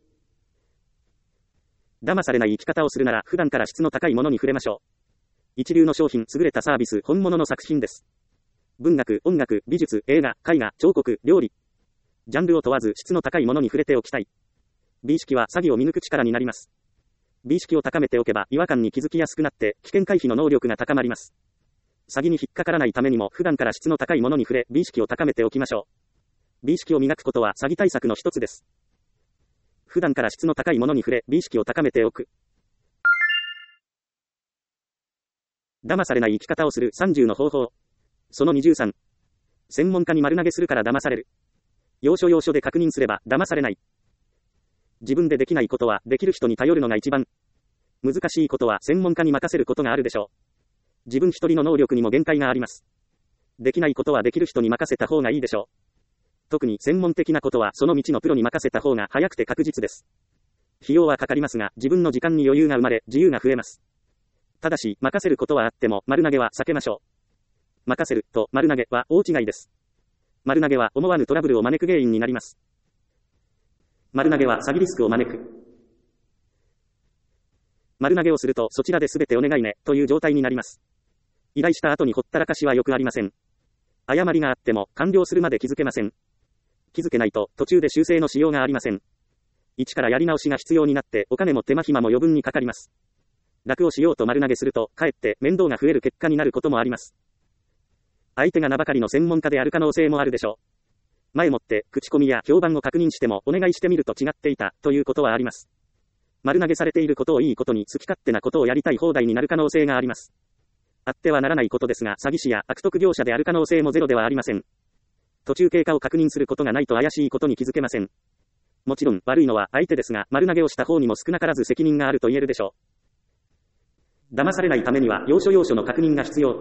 騙されない生き方をするなら普段から質の高いものに触れましょう。一流の商品、優れたサービス、本物の作品です。文学、音楽、美術、映画、絵画、彫刻、料理。ジャンルを問わず質の高いものに触れておきたい。美意識は詐欺を見抜く力になります。美意識を高めておけば違和感に気づきやすくなって危険回避の能力が高まります。詐欺に引っかからないためにも普段から質の高いものに触れ美意識を高めておきましょう。美意識を磨くことは詐欺対策の一つです。普段から質の高いものに触れ美意識を高めておく。騙されない生き方をする30の方法。その23。専門家に丸投げするから騙される。要所要所で確認すれば騙されない。自分でできないことはできる人に頼るのが一番。難しいことは専門家に任せることがあるでしょう。自分一人の能力にも限界があります。できないことはできる人に任せた方がいいでしょう。特に専門的なことはその道のプロに任せた方が早くて確実です。費用はかかりますが自分の時間に余裕が生まれ自由が増えます。ただし任せることはあっても丸投げは避けましょう。任せると丸投げは大違いです。丸投げは思わぬトラブルを招く原因になります。丸投げは詐欺リスクを招く。丸投げをするとそちらで全てお願いねという状態になります。依頼した後にほったらかしはよくありません。誤りがあっても完了するまで気づけません。気づけないと途中で修正のしようがありません。一からやり直しが必要になってお金も手間暇も余分にかかります。楽をしようと丸投げするとかえって面倒が増える結果になることもあります。相手が名ばかりの専門家である可能性もあるでしょう。前もって口コミや評判を確認してもお願いしてみると違っていたということはあります。丸投げされていることをいいことに好き勝手なことをやりたい放題になる可能性があります。あってはならないことですが詐欺師や悪徳業者である可能性もゼロではありません。途中経過を確認することがないと怪しいことに気づけません。もちろん悪いのは相手ですが丸投げをした方にも少なからず責任があると言えるでしょう。騙されないためには要所要所の確認が必要。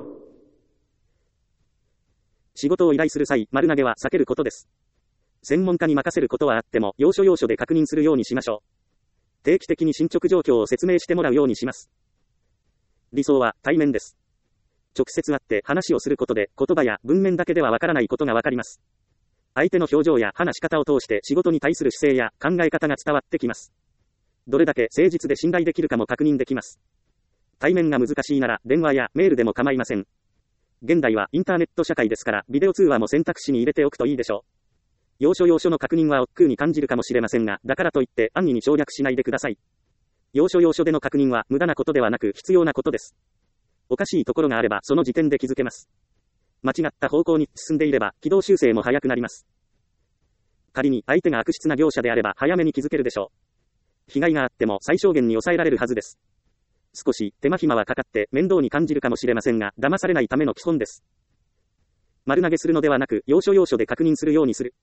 仕事を依頼する際、丸投げは避けることです。専門家に任せることはあっても、要所要所で確認するようにしましょう。定期的に進捗状況を説明してもらうようにします。理想は対面です。直接会って話をすることで、言葉や文面だけではわからないことがわかります。相手の表情や話し方を通して仕事に対する姿勢や考え方が伝わってきます。どれだけ誠実で信頼できるかも確認できます。対面が難しいなら電話やメールでも構いません。現代はインターネット社会ですからビデオ通話も選択肢に入れておくといいでしょう。要所要所の確認は億劫に感じるかもしれませんが、だからといって安易に省略しないでください。要所要所での確認は無駄なことではなく必要なことです。おかしいところがあればその時点で気づけます。間違った方向に進んでいれば軌道修正も早くなります。仮に相手が悪質な業者であれば早めに気づけるでしょう。被害があっても最小限に抑えられるはずです。少し手間暇はかかって面倒に感じるかもしれませんが、騙されないための基本です。丸投げするのではなく、要所要所で確認するようにする。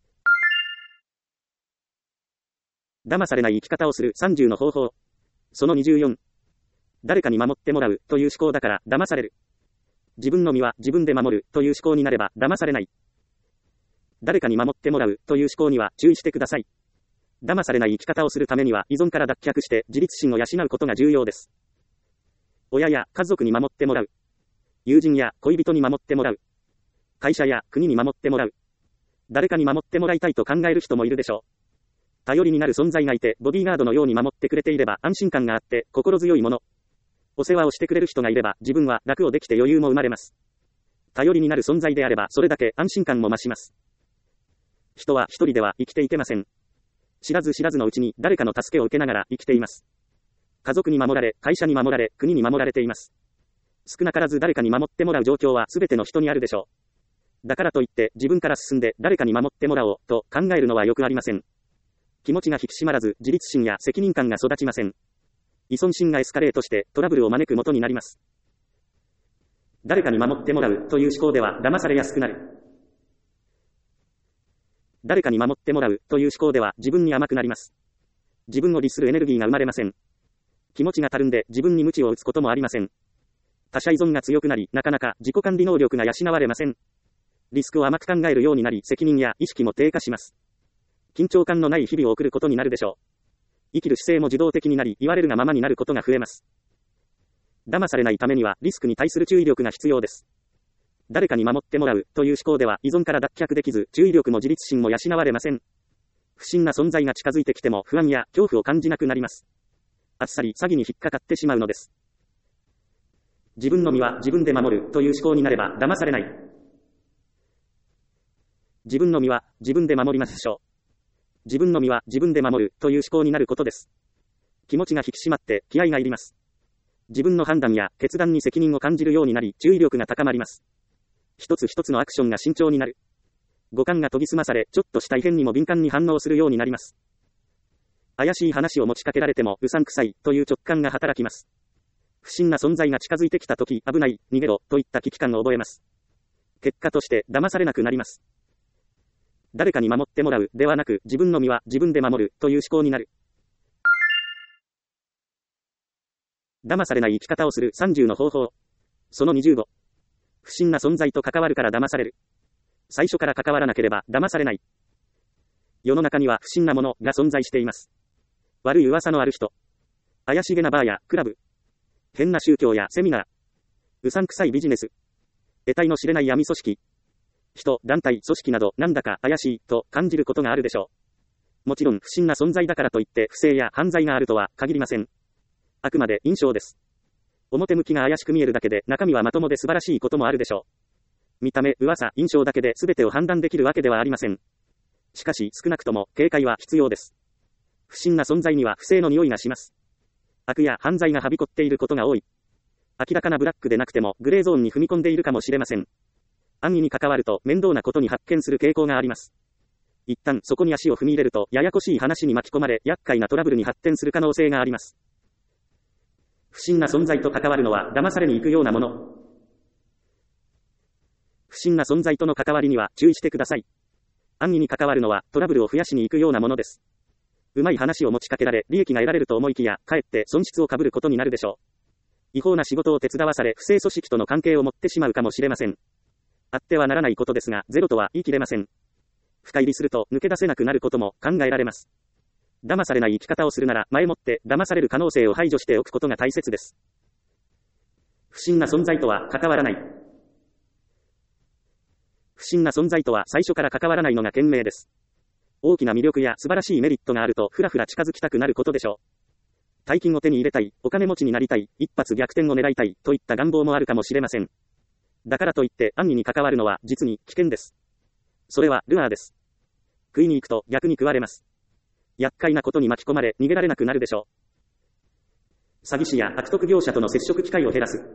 騙されない生き方をする30の方法。その24。誰かに守ってもらうという思考だから騙される。自分の身は自分で守るという思考になれば騙されない。誰かに守ってもらうという思考には注意してください。騙されない生き方をするためには依存から脱却して自立心を養うことが重要です。親や家族に守ってもらう。友人や恋人に守ってもらう。会社や国に守ってもらう。誰かに守ってもらいたいと考える人もいるでしょう。頼りになる存在がいてボディーガードのように守ってくれていれば安心感があって心強いもの。お世話をしてくれる人がいれば自分は楽をできて余裕も生まれます。頼りになる存在であればそれだけ安心感も増します。人は一人では生きていけません。知らず知らずのうちに誰かの助けを受けながら生きています。家族に守られ、会社に守られ、国に守られています。少なからず誰かに守ってもらう状況は全ての人にあるでしょう。だからといって自分から進んで誰かに守ってもらおうと考えるのはよくありません。気持ちが引き締まらず自立心や責任感が育ちません。依存心がエスカレートしてトラブルを招く元になります。誰かに守ってもらうという思考では騙されやすくなる。 誰かに守ってもらうという思考では自分に甘くなります。自分を律するエネルギーが生まれません。気持ちがたるんで自分に鞭を打つこともありません。他者依存が強くなり、なかなか自己管理能力が養われません。リスクを甘く考えるようになり、責任や意識も低下します。緊張感のない日々を送ることになるでしょう。生きる姿勢も受動的になり、言われるがままになることが増えます。騙されないためにはリスクに対する注意力が必要です。誰かに守ってもらうという思考では依存から脱却できず、注意力も自立心も養われません。不審な存在が近づいてきても不安や恐怖を感じなくなります。あっさり詐欺に引っかかってしまうのです。自分の身は自分で守るという思考になれば騙されない。自分の身は自分で守りましょう。自分の身は自分で守るという思考になることです。気持ちが引き締まって気合がいります。自分の判断や決断に責任を感じるようになり、注意力が高まります。一つ一つのアクションが慎重になる。五感が研ぎ澄まされ、ちょっとした異変にも敏感に反応するようになります。怪しい話を持ちかけられてもうさんくさいという直感が働きます。不審な存在が近づいてきたとき、危ない、逃げろといった危機感を覚えます。結果として騙されなくなります。誰かに守ってもらうではなく、自分の身は自分で守るという思考になる。騙されない生き方をする30の方法。その25。不審な存在と関わるから騙される。最初から関わらなければ騙されない。世の中には不審なものが存在しています。悪い噂のある人。怪しげなバーやクラブ。変な宗教やセミナー。うさんくさいビジネス。得体の知れない闇組織。人、団体、組織などなんだか怪しいと感じることがあるでしょう。もちろん不審な存在だからといって不正や犯罪があるとは限りません。あくまで印象です。表向きが怪しく見えるだけで中身はまともで素晴らしいこともあるでしょう。見た目、噂、印象だけで全てを判断できるわけではありません。しかし少なくとも警戒は必要です。不審な存在には不正の匂いがします。悪や犯罪がはびこっていることが多い。明らかなブラックでなくてもグレーゾーンに踏み込んでいるかもしれません。安易に関わると面倒なことに発見する傾向があります。一旦そこに足を踏み入れるとややこしい話に巻き込まれ厄介なトラブルに発展する可能性があります。不審な存在と関わるのは騙されに行くようなもの。不審な存在との関わりには注意してください。安易に関わるのはトラブルを増やしに行くようなものです。うまい話を持ちかけられ利益が得られると思いきや、かえって損失を被ることになるでしょう。違法な仕事を手伝わされ不正組織との関係を持ってしまうかもしれません。あってはならないことですが、ゼロとは言い切れません。深入りすると抜け出せなくなることも考えられます。騙されない生き方をするなら、前もって騙される可能性を排除しておくことが大切です。不審な存在とは関わらない。不審な存在とは最初から関わらないのが賢明です。大きな魅力や素晴らしいメリットがあるとふらふら近づきたくなることでしょう。大金を手に入れたい、お金持ちになりたい、一発逆転を狙いたいといった願望もあるかもしれません。だからといって安易に関わるのは実に危険です。それはルアーです。食いに行くと逆に食われます。厄介なことに巻き込まれ逃げられなくなるでしょう。詐欺師や悪徳業者との接触機会を減らす。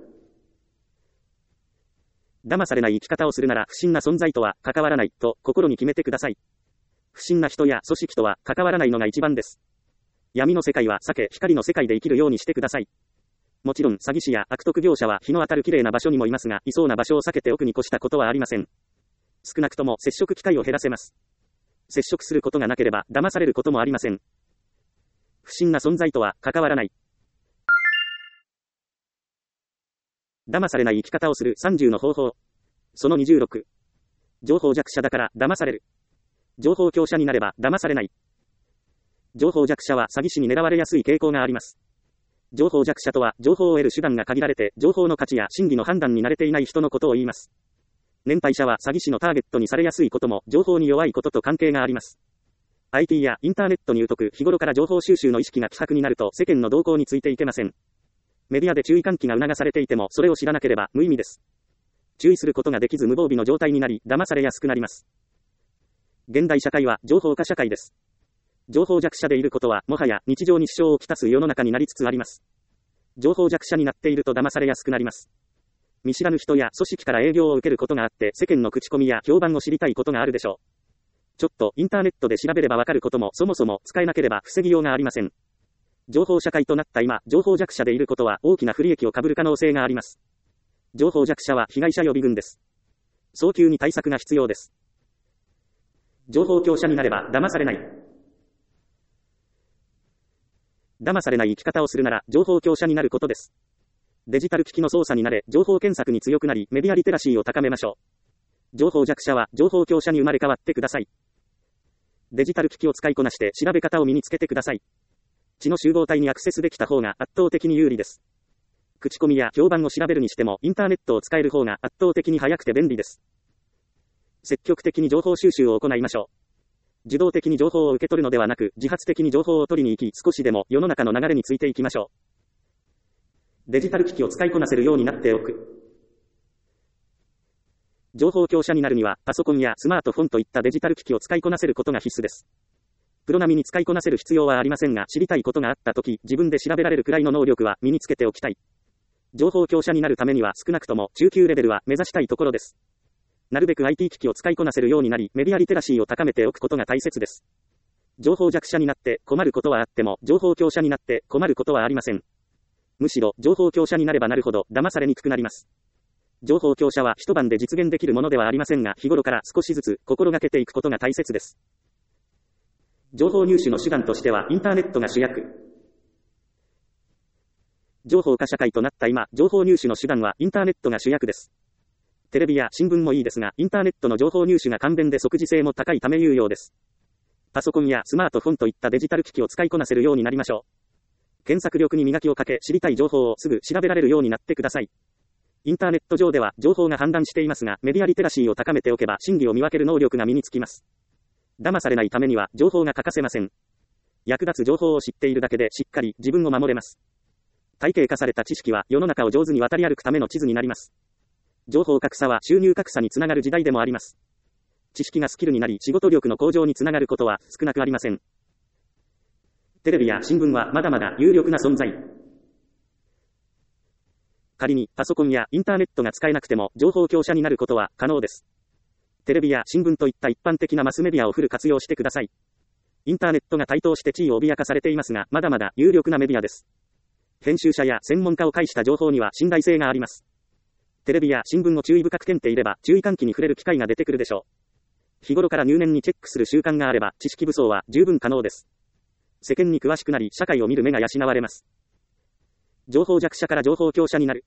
騙されない生き方をするなら不審な存在とは関わらないと心に決めてください。不審な人や組織とは関わらないのが一番です。闇の世界は避け光の世界で生きるようにしてください。もちろん詐欺師や悪徳業者は日の当たる綺麗な場所にもいますが、いそうな場所を避けておくに越したことはありません。少なくとも接触機会を減らせます。接触することがなければ騙されることもありません。不審な存在とは関わらない。騙されない生き方をする30の方法。その26。情報弱者だから騙される。情報強者になれば騙されない。情報弱者は詐欺師に狙われやすい傾向があります。情報弱者とは情報を得る手段が限られて情報の価値や真偽の判断に慣れていない人のことを言います。年配者は詐欺師のターゲットにされやすいことも情報に弱いことと関係があります。IT やインターネットに疎く日頃から情報収集の意識が希薄になると世間の動向についていけません。メディアで注意喚起が促されていてもそれを知らなければ無意味です。注意することができず無防備の状態になり騙されやすくなります。現代社会は情報化社会です。情報弱者でいることはもはや日常に支障をきたす世の中になりつつあります。情報弱者になっていると騙されやすくなります。見知らぬ人や組織から営業を受けることがあって世間の口コミや評判を知りたいことがあるでしょう。ちょっとインターネットで調べればわかることもそもそも使えなければ防ぎようがありません。情報社会となった今、情報弱者でいることは大きな不利益を被る可能性があります。情報弱者は被害者予備軍です。早急に対策が必要です。 情報強者になれば騙されない。騙されない生き方をするなら情報強者になることです。デジタル機器の操作に慣れ、情報検索に強くなり、メディアリテラシーを高めましょう。情報弱者は情報強者に生まれ変わってください。デジタル機器を使いこなして調べ方を身につけてください。知の集合体にアクセスできた方が圧倒的に有利です。口コミや評判を調べるにしてもインターネットを使える方が圧倒的に早くて便利です。積極的に情報収集を行いましょう。受動的に情報を受け取るのではなく、自発的に情報を取りに行き、少しでも世の中の流れについていきましょう。デジタル機器を使いこなせるようになっておく。情報強者になるには、パソコンやスマートフォンといったデジタル機器を使いこなせることが必須です。プロ並みに使いこなせる必要はありませんが、知りたいことがあったとき、自分で調べられるくらいの能力は身につけておきたい。情報強者になるためには少なくとも中級レベルは目指したいところです。なるべく IT 機器を使いこなせるようになり、メディアリテラシーを高めておくことが大切です。情報弱者になって困ることはあっても、情報強者になって困ることはありません。むしろ、情報強者になればなるほど、騙されにくくなります。情報強者は一晩で実現できるものではありませんが、日頃から少しずつ心がけていくことが大切です。情報入手の手段としては、インターネットが主役。情報化社会となった今、情報入手の手段はインターネットが主役です。テレビや新聞もいいですが、インターネットの情報入手が簡便で即時性も高いため有用です。パソコンやスマートフォンといったデジタル機器を使いこなせるようになりましょう。検索力に磨きをかけ、知りたい情報をすぐ調べられるようになってください。インターネット上では情報が氾濫していますが、メディアリテラシーを高めておけば真理を見分ける能力が身につきます。騙されないためには情報が欠かせません。役立つ情報を知っているだけでしっかり自分を守れます。体系化された知識は世の中を上手に渡り歩くための地図になります。情報格差は収入格差につながる時代でもあります。知識がスキルになり仕事力の向上につながることは少なくありません。テレビや新聞はまだまだ有力な存在。仮にパソコンやインターネットが使えなくても情報強者になることは可能です。テレビや新聞といった一般的なマスメディアをフル活用してください。インターネットが台頭して地位を脅かされていますが、まだまだ有力なメディアです。編集者や専門家を介した情報には信頼性があります。テレビや新聞を注意深く見ていれば注意喚起に触れる機会が出てくるでしょう。日頃から入念にチェックする習慣があれば知識武装は十分可能です。世間に詳しくなり社会を見る目が養われます。情報弱者から情報強者になる。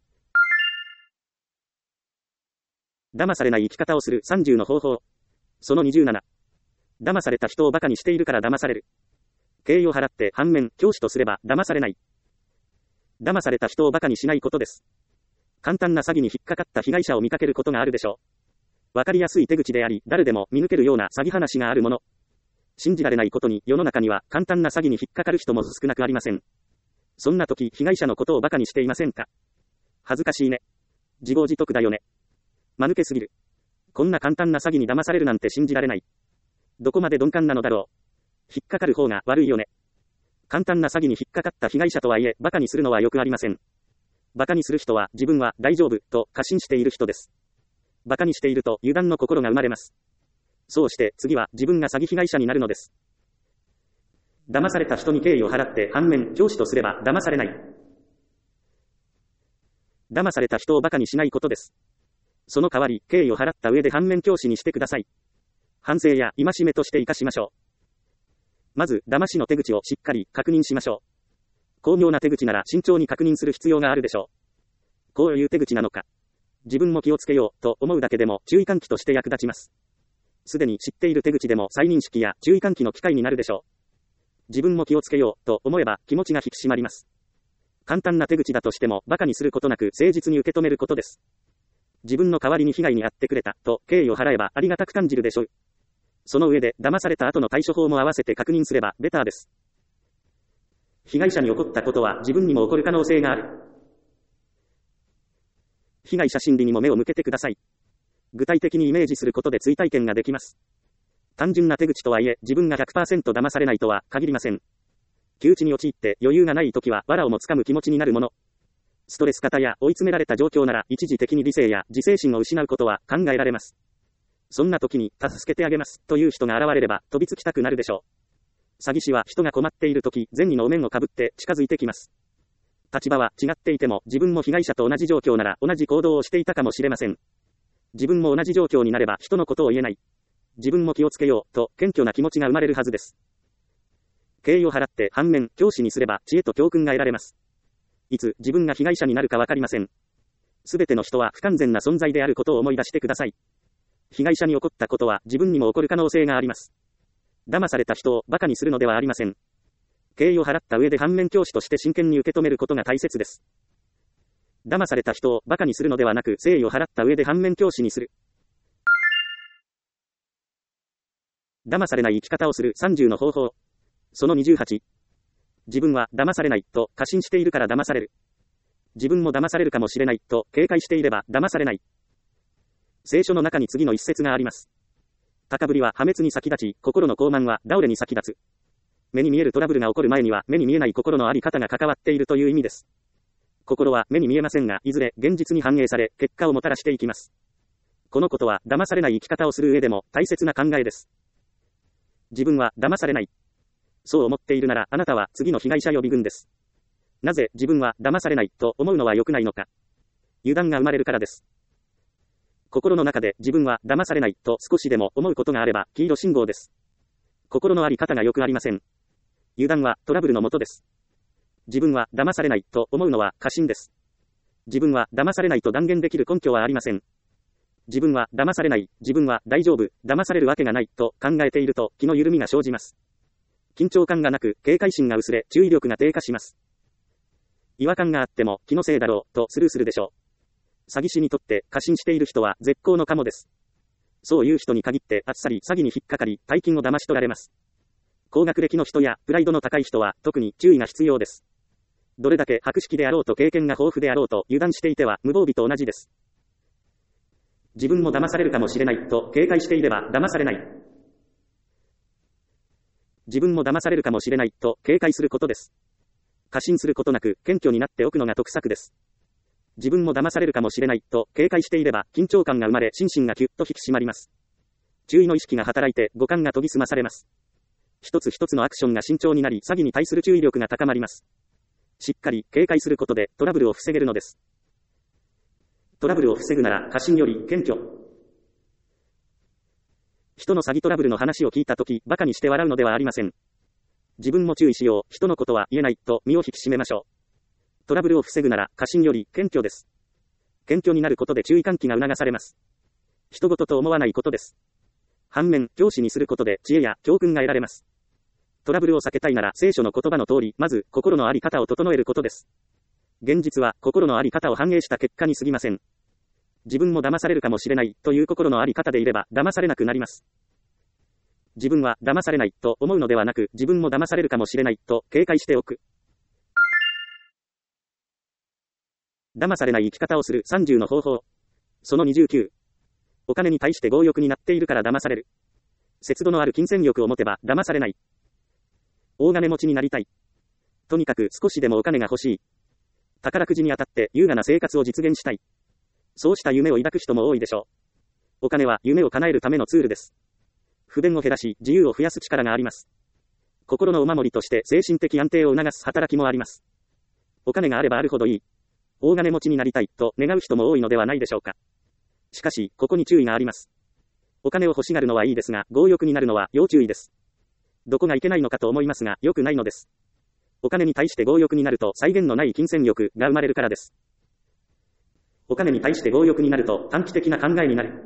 騙されない生き方をする30の方法。その27。騙された人を馬鹿にしているから騙される。敬意を払って反面、教師とすれば騙されない。騙された人を馬鹿にしないことです。簡単な詐欺に引っかかった被害者を見かけることがあるでしょう。わかりやすい手口であり、誰でも見抜けるような詐欺話があるもの。信じられないことに世の中には簡単な詐欺に引っかかる人も少なくありません。そんな時、被害者のことを馬鹿にしていませんか？恥ずかしいね。自業自得だよね。間抜けすぎる。こんな簡単な詐欺に騙されるなんて信じられない。どこまで鈍感なのだろう。引っかかる方が悪いよね。簡単な詐欺に引っかかった被害者とはいえ、馬鹿にするのはよくありません。馬鹿にする人は自分は大丈夫と過信している人です。馬鹿にしていると油断の心が生まれます。そうして次は自分が詐欺被害者になるのです。騙された人に敬意を払って反面、教師とすれば騙されない。騙された人を馬鹿にしないことです。その代わり、敬意を払った上で反面教師にしてください。反省や戒めとして活かしましょう。まず、騙しの手口をしっかり確認しましょう。巧妙な手口なら慎重に確認する必要があるでしょう。こういう手口なのか。自分も気をつけようと思うだけでも注意喚起として役立ちます。すでに知っている手口でも再認識や注意喚起の機会になるでしょう。自分も気をつけようと思えば気持ちが引き締まります。簡単な手口だとしても馬鹿にすることなく誠実に受け止めることです。自分の代わりに被害に遭ってくれたと敬意を払えばありがたく感じるでしょう。その上で騙された後の対処法も合わせて確認すればベターです。被害者に起こったことは自分にも起こる可能性がある。被害者心理にも目を向けてください。具体的にイメージすることで追体験ができます。単純な手口とはいえ自分が 100% 騙されないとは限りません。窮地に陥って余裕がないときは藁をもつかむ気持ちになるもの。ストレス型や追い詰められた状況なら一時的に理性や自制心を失うことは考えられます。そんな時に助けてあげますという人が現れれば飛びつきたくなるでしょう。詐欺師は人が困っている時、善意のお面をかぶって近づいてきます。立場は違っていても自分も被害者と同じ状況なら同じ行動をしていたかもしれません。自分も同じ状況になれば人のことを言えない。 自分も気をつけようと謙虚な気持ちが生まれるはずです。敬意を払って反面教師にすれば知恵と教訓が得られます。いつ自分が被害者になるかわかりません。すべての人は不完全な存在であることを思い出してください。被害者に起こったことは自分にも起こる可能性があります。騙された人を馬鹿にするのではありません。敬意を払った上で反面教師として真剣に受け止めることが大切です。騙された人を馬鹿にするのではなく誠意を払った上で反面教師にする。騙されない生き方をする30の方法。その28。自分は騙されないと過信しているから騙される。自分も騙されるかもしれないと警戒していれば騙されない。聖書の中に次の一節があります。高ぶりは破滅に先立ち、心の傲慢は倒れに先立つ。目に見えるトラブルが起こる前には目に見えない心のあり方が関わっているという意味です。心は目に見えませんが、いずれ現実に反映され、結果をもたらしていきます。このことは騙されない生き方をする上でも大切な考えです。自分は騙されない。そう思っているならあなたは次の被害者予備軍です。なぜ自分は騙されないと思うのは良くないのか。油断が生まれるからです。心の中で自分は騙されないと少しでも思うことがあれば黄色信号です。心のあり方がよくありません。油断はトラブルのもとです。自分は騙されないと思うのは過信です。自分は騙されないと断言できる根拠はありません。自分は騙されない、自分は大丈夫、騙されるわけがないと考えていると気の緩みが生じます。緊張感がなく警戒心が薄れ注意力が低下します。違和感があっても気のせいだろうとスルーするでしょう。詐欺師にとって過信している人は絶好のカモです。そういう人に限ってあっさり詐欺に引っかかり大金を騙し取られます。高学歴の人やプライドの高い人は特に注意が必要です。どれだけ博識であろうと経験が豊富であろうと油断していては無防備と同じです。自分も騙されるかもしれないと警戒していれば騙されない。自分も騙されるかもしれないと警戒することです。過信することなく謙虚になっておくのが得策です。自分も騙されるかもしれないと警戒していれば緊張感が生まれ心身がキュッと引き締まります。注意の意識が働いて五感が研ぎ澄まされます。一つ一つのアクションが慎重になり詐欺に対する注意力が高まります。しっかり警戒することでトラブルを防げるのです。トラブルを防ぐなら過信より謙虚。人の詐欺トラブルの話を聞いたとき、馬鹿にして笑うのではありません。自分も注意しよう、人のことは言えないと身を引き締めましょう。トラブルを防ぐなら過信より謙虚です。謙虚になることで注意喚起が促されます。人事と思わないことです。反面、教師にすることで知恵や教訓が得られます。トラブルを避けたいなら聖書の言葉の通り、まず心のあり方を整えることです。現実は心のあり方を反映した結果に過ぎません。自分も騙されるかもしれないという心のあり方でいれば騙されなくなります。自分は騙されないと思うのではなく、自分も騙されるかもしれないと警戒しておく。騙されない生き方をする30の方法。その29。お金に対して強欲になっているから騙される。節度のある金銭欲を持てば騙されない。大金持ちになりたい。とにかく少しでもお金が欲しい。宝くじに当たって優雅な生活を実現したい。そうした夢を抱く人も多いでしょう。お金は夢を叶えるためのツールです。不便を減らし、自由を増やす力があります。心のお守りとして精神的安定を促す働きもあります。お金があればあるほどいい。大金持ちになりたいと願う人も多いのではないでしょうか。しかし、ここに注意があります。お金を欲しがるのはいいですが、強欲になるのは要注意です。どこがいけないのかと思いますが、良くないのです。お金に対して強欲になると際限のない金銭欲が生まれるからです。お金に対して強欲になると短期的な考えになる。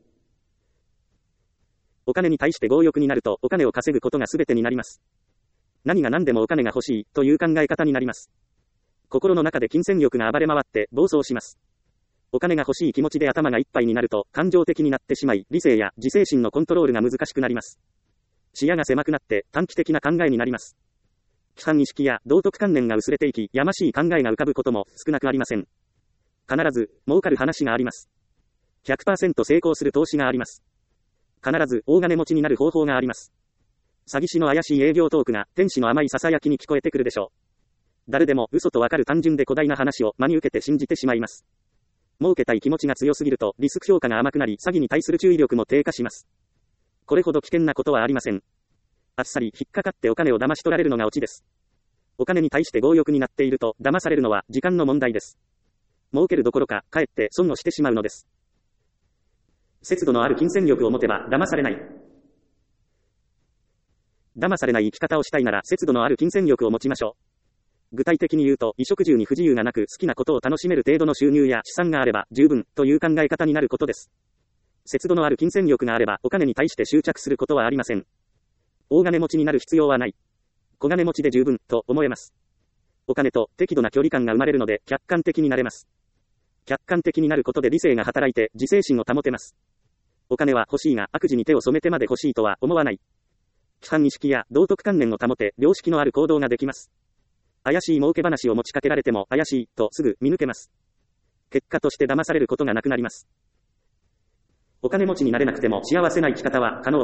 お金に対して強欲になるとお金を稼ぐことが全てになります。何が何でもお金が欲しいという考え方になります。心の中で金銭欲が暴れ回って暴走します。お金が欲しい気持ちで頭がいっぱいになると感情的になってしまい、理性や自制心のコントロールが難しくなります。視野が狭くなって短期的な考えになります。規範意識や道徳観念が薄れていき、やましい考えが浮かぶことも少なくありません。必ず儲かる話があります。100% 成功する投資があります。必ず大金持ちになる方法があります。詐欺師の怪しい営業トークが天使の甘い囁きに聞こえてくるでしょう。誰でも嘘とわかる単純で誇大な話を真に受けて信じてしまいます。儲けたい気持ちが強すぎるとリスク評価が甘くなり、詐欺に対する注意力も低下します。これほど危険なことはありません。あっさり引っかかってお金を騙し取られるのがオチです。お金に対して強欲になっていると騙されるのは時間の問題です。儲けるどころかかえって損をしてしまうのです。 節度のある金銭力を持てば騙されない。騙されない生き方をしたいなら節度のある金銭力を持ちましょう。具体的に言うと、衣食住に不自由がなく好きなことを楽しめる程度の収入や資産があれば十分という考え方になることです。節度のある金銭力があればお金に対して執着することはありません。大金持ちになる必要はない。小金持ちで十分と思えます。お金と適度な距離感が生まれるので客観的になれます。客観的になることで理性が働いて自制心を保てます。お金は欲しいが悪事に手を染めてまで欲しいとは思わない。規範意識や道徳観念を保て良識のある行動ができます。怪しい儲け話を持ちかけられても怪しいとすぐ見抜けます。結果として騙されることがなくなります。お金持ちになれなくても幸せな生き方は可能。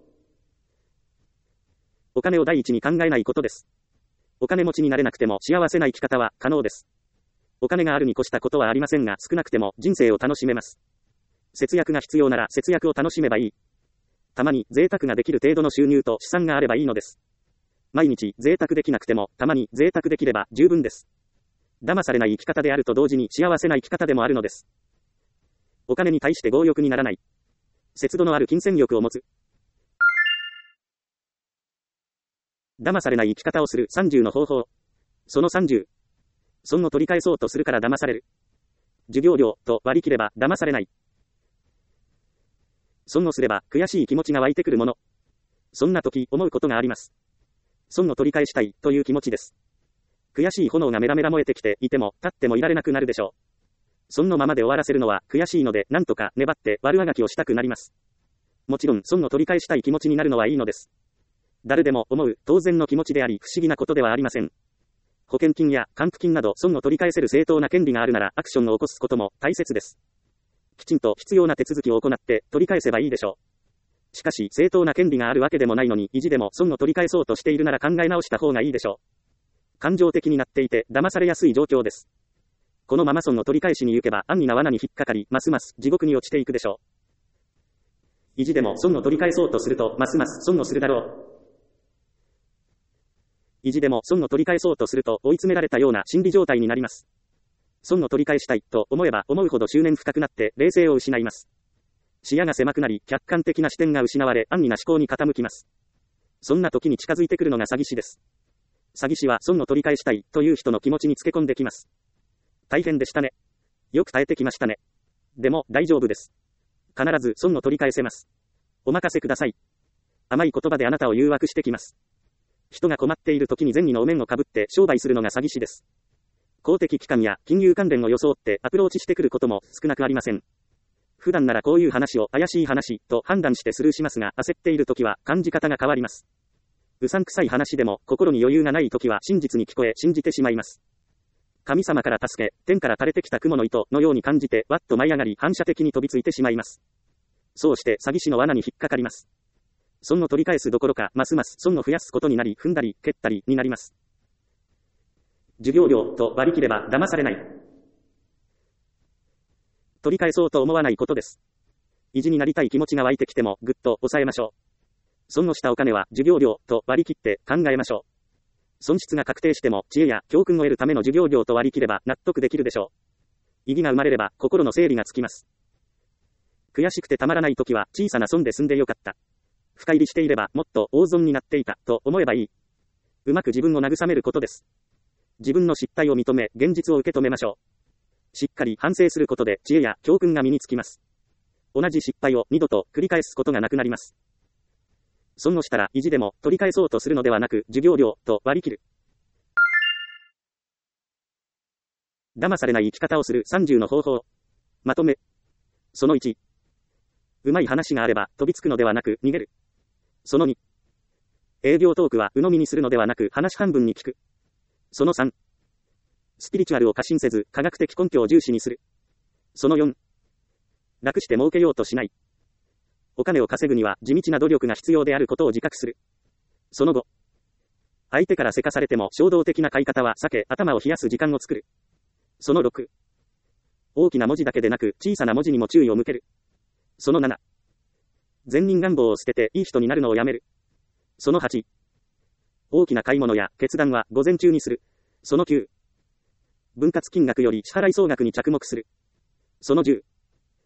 お金を第一に考えないことです。お金持ちになれなくても幸せな生き方は可能です。お金があるに越したことはありませんが少なくても人生を楽しめます。節約が必要なら節約を楽しめばいい。たまに贅沢ができる程度の収入と資産があればいいのです。毎日贅沢できなくてもたまに贅沢できれば十分です。騙されない生き方であると同時に幸せな生き方でもあるのです。お金に対して強欲にならない。節度のある金銭力を持つ。騙されない生き方をする30の方法。その30。損を取り返そうとするから騙される。授業料と割り切れば騙されない。損をすれば悔しい気持ちが湧いてくるもの。そんな時思うことがあります。損を取り返したいという気持ちです。悔しい炎がメラメラ燃えてきていても立ってもいられなくなるでしょう。損のままで終わらせるのは悔しいのでなんとか粘って悪あがきをしたくなります。もちろん損を取り返したい気持ちになるのはいいのです。誰でも思う当然の気持ちであり不思議なことではありません。保険金や還付金など損を取り返せる正当な権利があるならアクションを起こすことも大切です。きちんと必要な手続きを行って取り返せばいいでしょう。しかし正当な権利があるわけでもないのに意地でも損を取り返そうとしているなら考え直した方がいいでしょう。感情的になっていて騙されやすい状況です。このまま損の取り返しに行けば安易な罠に引っかかりますます地獄に落ちていくでしょう。意地でも損を取り返そうとするとますます損をするだろう。意地でも損を取り返そうとすると追い詰められたような心理状態になります。損を取り返したいと思えば思うほど執念深くなって冷静を失います。視野が狭くなり客観的な視点が失われ安易な思考に傾きます。そんな時に近づいてくるのが詐欺師です。詐欺師は損を取り返したいという人の気持ちにつけ込んできます。大変でしたね。よく耐えてきましたね。でも大丈夫です。必ず損を取り返せます。お任せください。甘い言葉であなたを誘惑してきます。人が困っている時に善意のお面をかぶって商売するのが詐欺師です。公的機関や金融関連を装ってアプローチしてくることも少なくありません。普段ならこういう話を怪しい話と判断してスルーしますが焦っている時は感じ方が変わります。うさんくさい話でも心に余裕がない時は真実に聞こえ信じてしまいます。神様から助け、天から垂れてきた雲の糸のように感じてわっと舞い上がり反射的に飛びついてしまいます。そうして詐欺師の罠に引っかかります。損を取り返すどころかますます損を増やすことになり踏んだり蹴ったりになります。授業料と割り切れば騙されない。取り返そうと思わないことです。意地になりたい気持ちが湧いてきてもぐっと抑えましょう。損をしたお金は授業料と割り切って考えましょう。損失が確定しても知恵や教訓を得るための授業料と割り切れば納得できるでしょう。意義が生まれれば心の整理がつきます。悔しくてたまらないときは小さな損で済んでよかった。深入りしていればもっと大損になっていたと思えばいい。うまく自分を慰めることです。自分の失態を認め現実を受け止めましょう。しっかり反省することで知恵や教訓が身につきます。同じ失敗を二度と繰り返すことがなくなります。損をしたら意地でも取り返そうとするのではなく授業料と割り切る。騙されない生き方をする30の方法。まとめ。その1。うまい話があれば飛びつくのではなく逃げる。その2。営業トークは鵜呑みにするのではなく話半分に聞く。その3。スピリチュアルを過信せず科学的根拠を重視にする。その4。楽して儲けようとしない。お金を稼ぐには地道な努力が必要であることを自覚する。その5。相手からせかされても衝動的な買い方は避け頭を冷やす時間を作る。その6。大きな文字だけでなく小さな文字にも注意を向ける。その7。善人願望を捨てていい人になるのをやめる。その8。大きな買い物や決断は午前中にする。その9。分割金額より支払い総額に着目する。その10。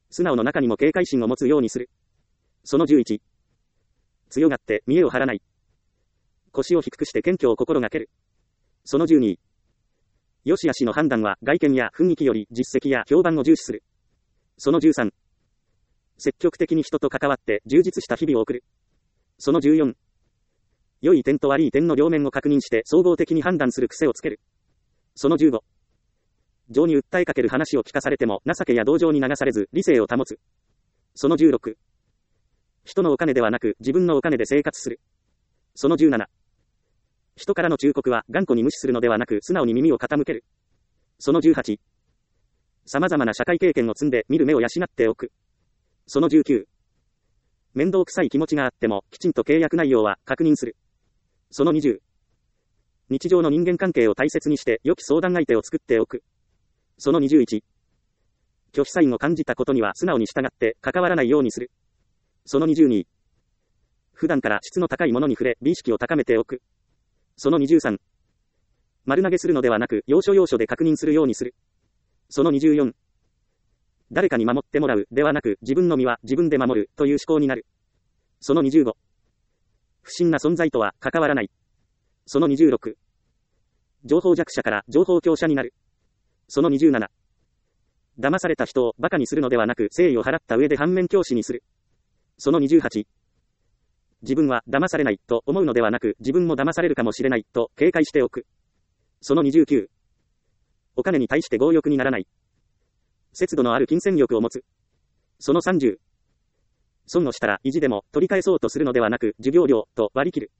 素直の中にも警戒心を持つようにする。その11。強がって見栄を張らない。腰を低くして謙虚を心がける。その12。良し悪しの判断は外見や雰囲気より実績や評判を重視する。その13。積極的に人と関わって充実した日々を送る。その14。良い点と悪い点の両面を確認して総合的に判断する癖をつける。その15。情に訴えかける話を聞かされても情けや同情に流されず理性を保つ。その16。人のお金ではなく自分のお金で生活する。その17。人からの忠告は頑固に無視するのではなく素直に耳を傾ける。その18。様々な社会経験を積んで見る目を養っておく。その19。面倒くさい気持ちがあってもきちんと契約内容は確認する。その20。日常の人間関係を大切にして良き相談相手を作っておく。その21。拒否サインを感じたことには素直に従って関わらないようにする。その22。普段から質の高いものに触れ美意識を高めておく。その23。丸投げするのではなく要所要所で確認するようにする。その24。誰かに守ってもらうではなく自分の身は自分で守るという思考になる。その25。不審な存在とは関わらない。その26。情報弱者から情報強者になる。その27。騙された人を馬鹿にするのではなく誠意を払った上で反面教師にする。その28。自分は騙されないと思うのではなく自分も騙されるかもしれないと警戒しておく。その29。お金に対して強欲にならない。節度のある金銭欲を持つ。その30。損をしたら意地でも取り返そうとするのではなく授業料と割り切る。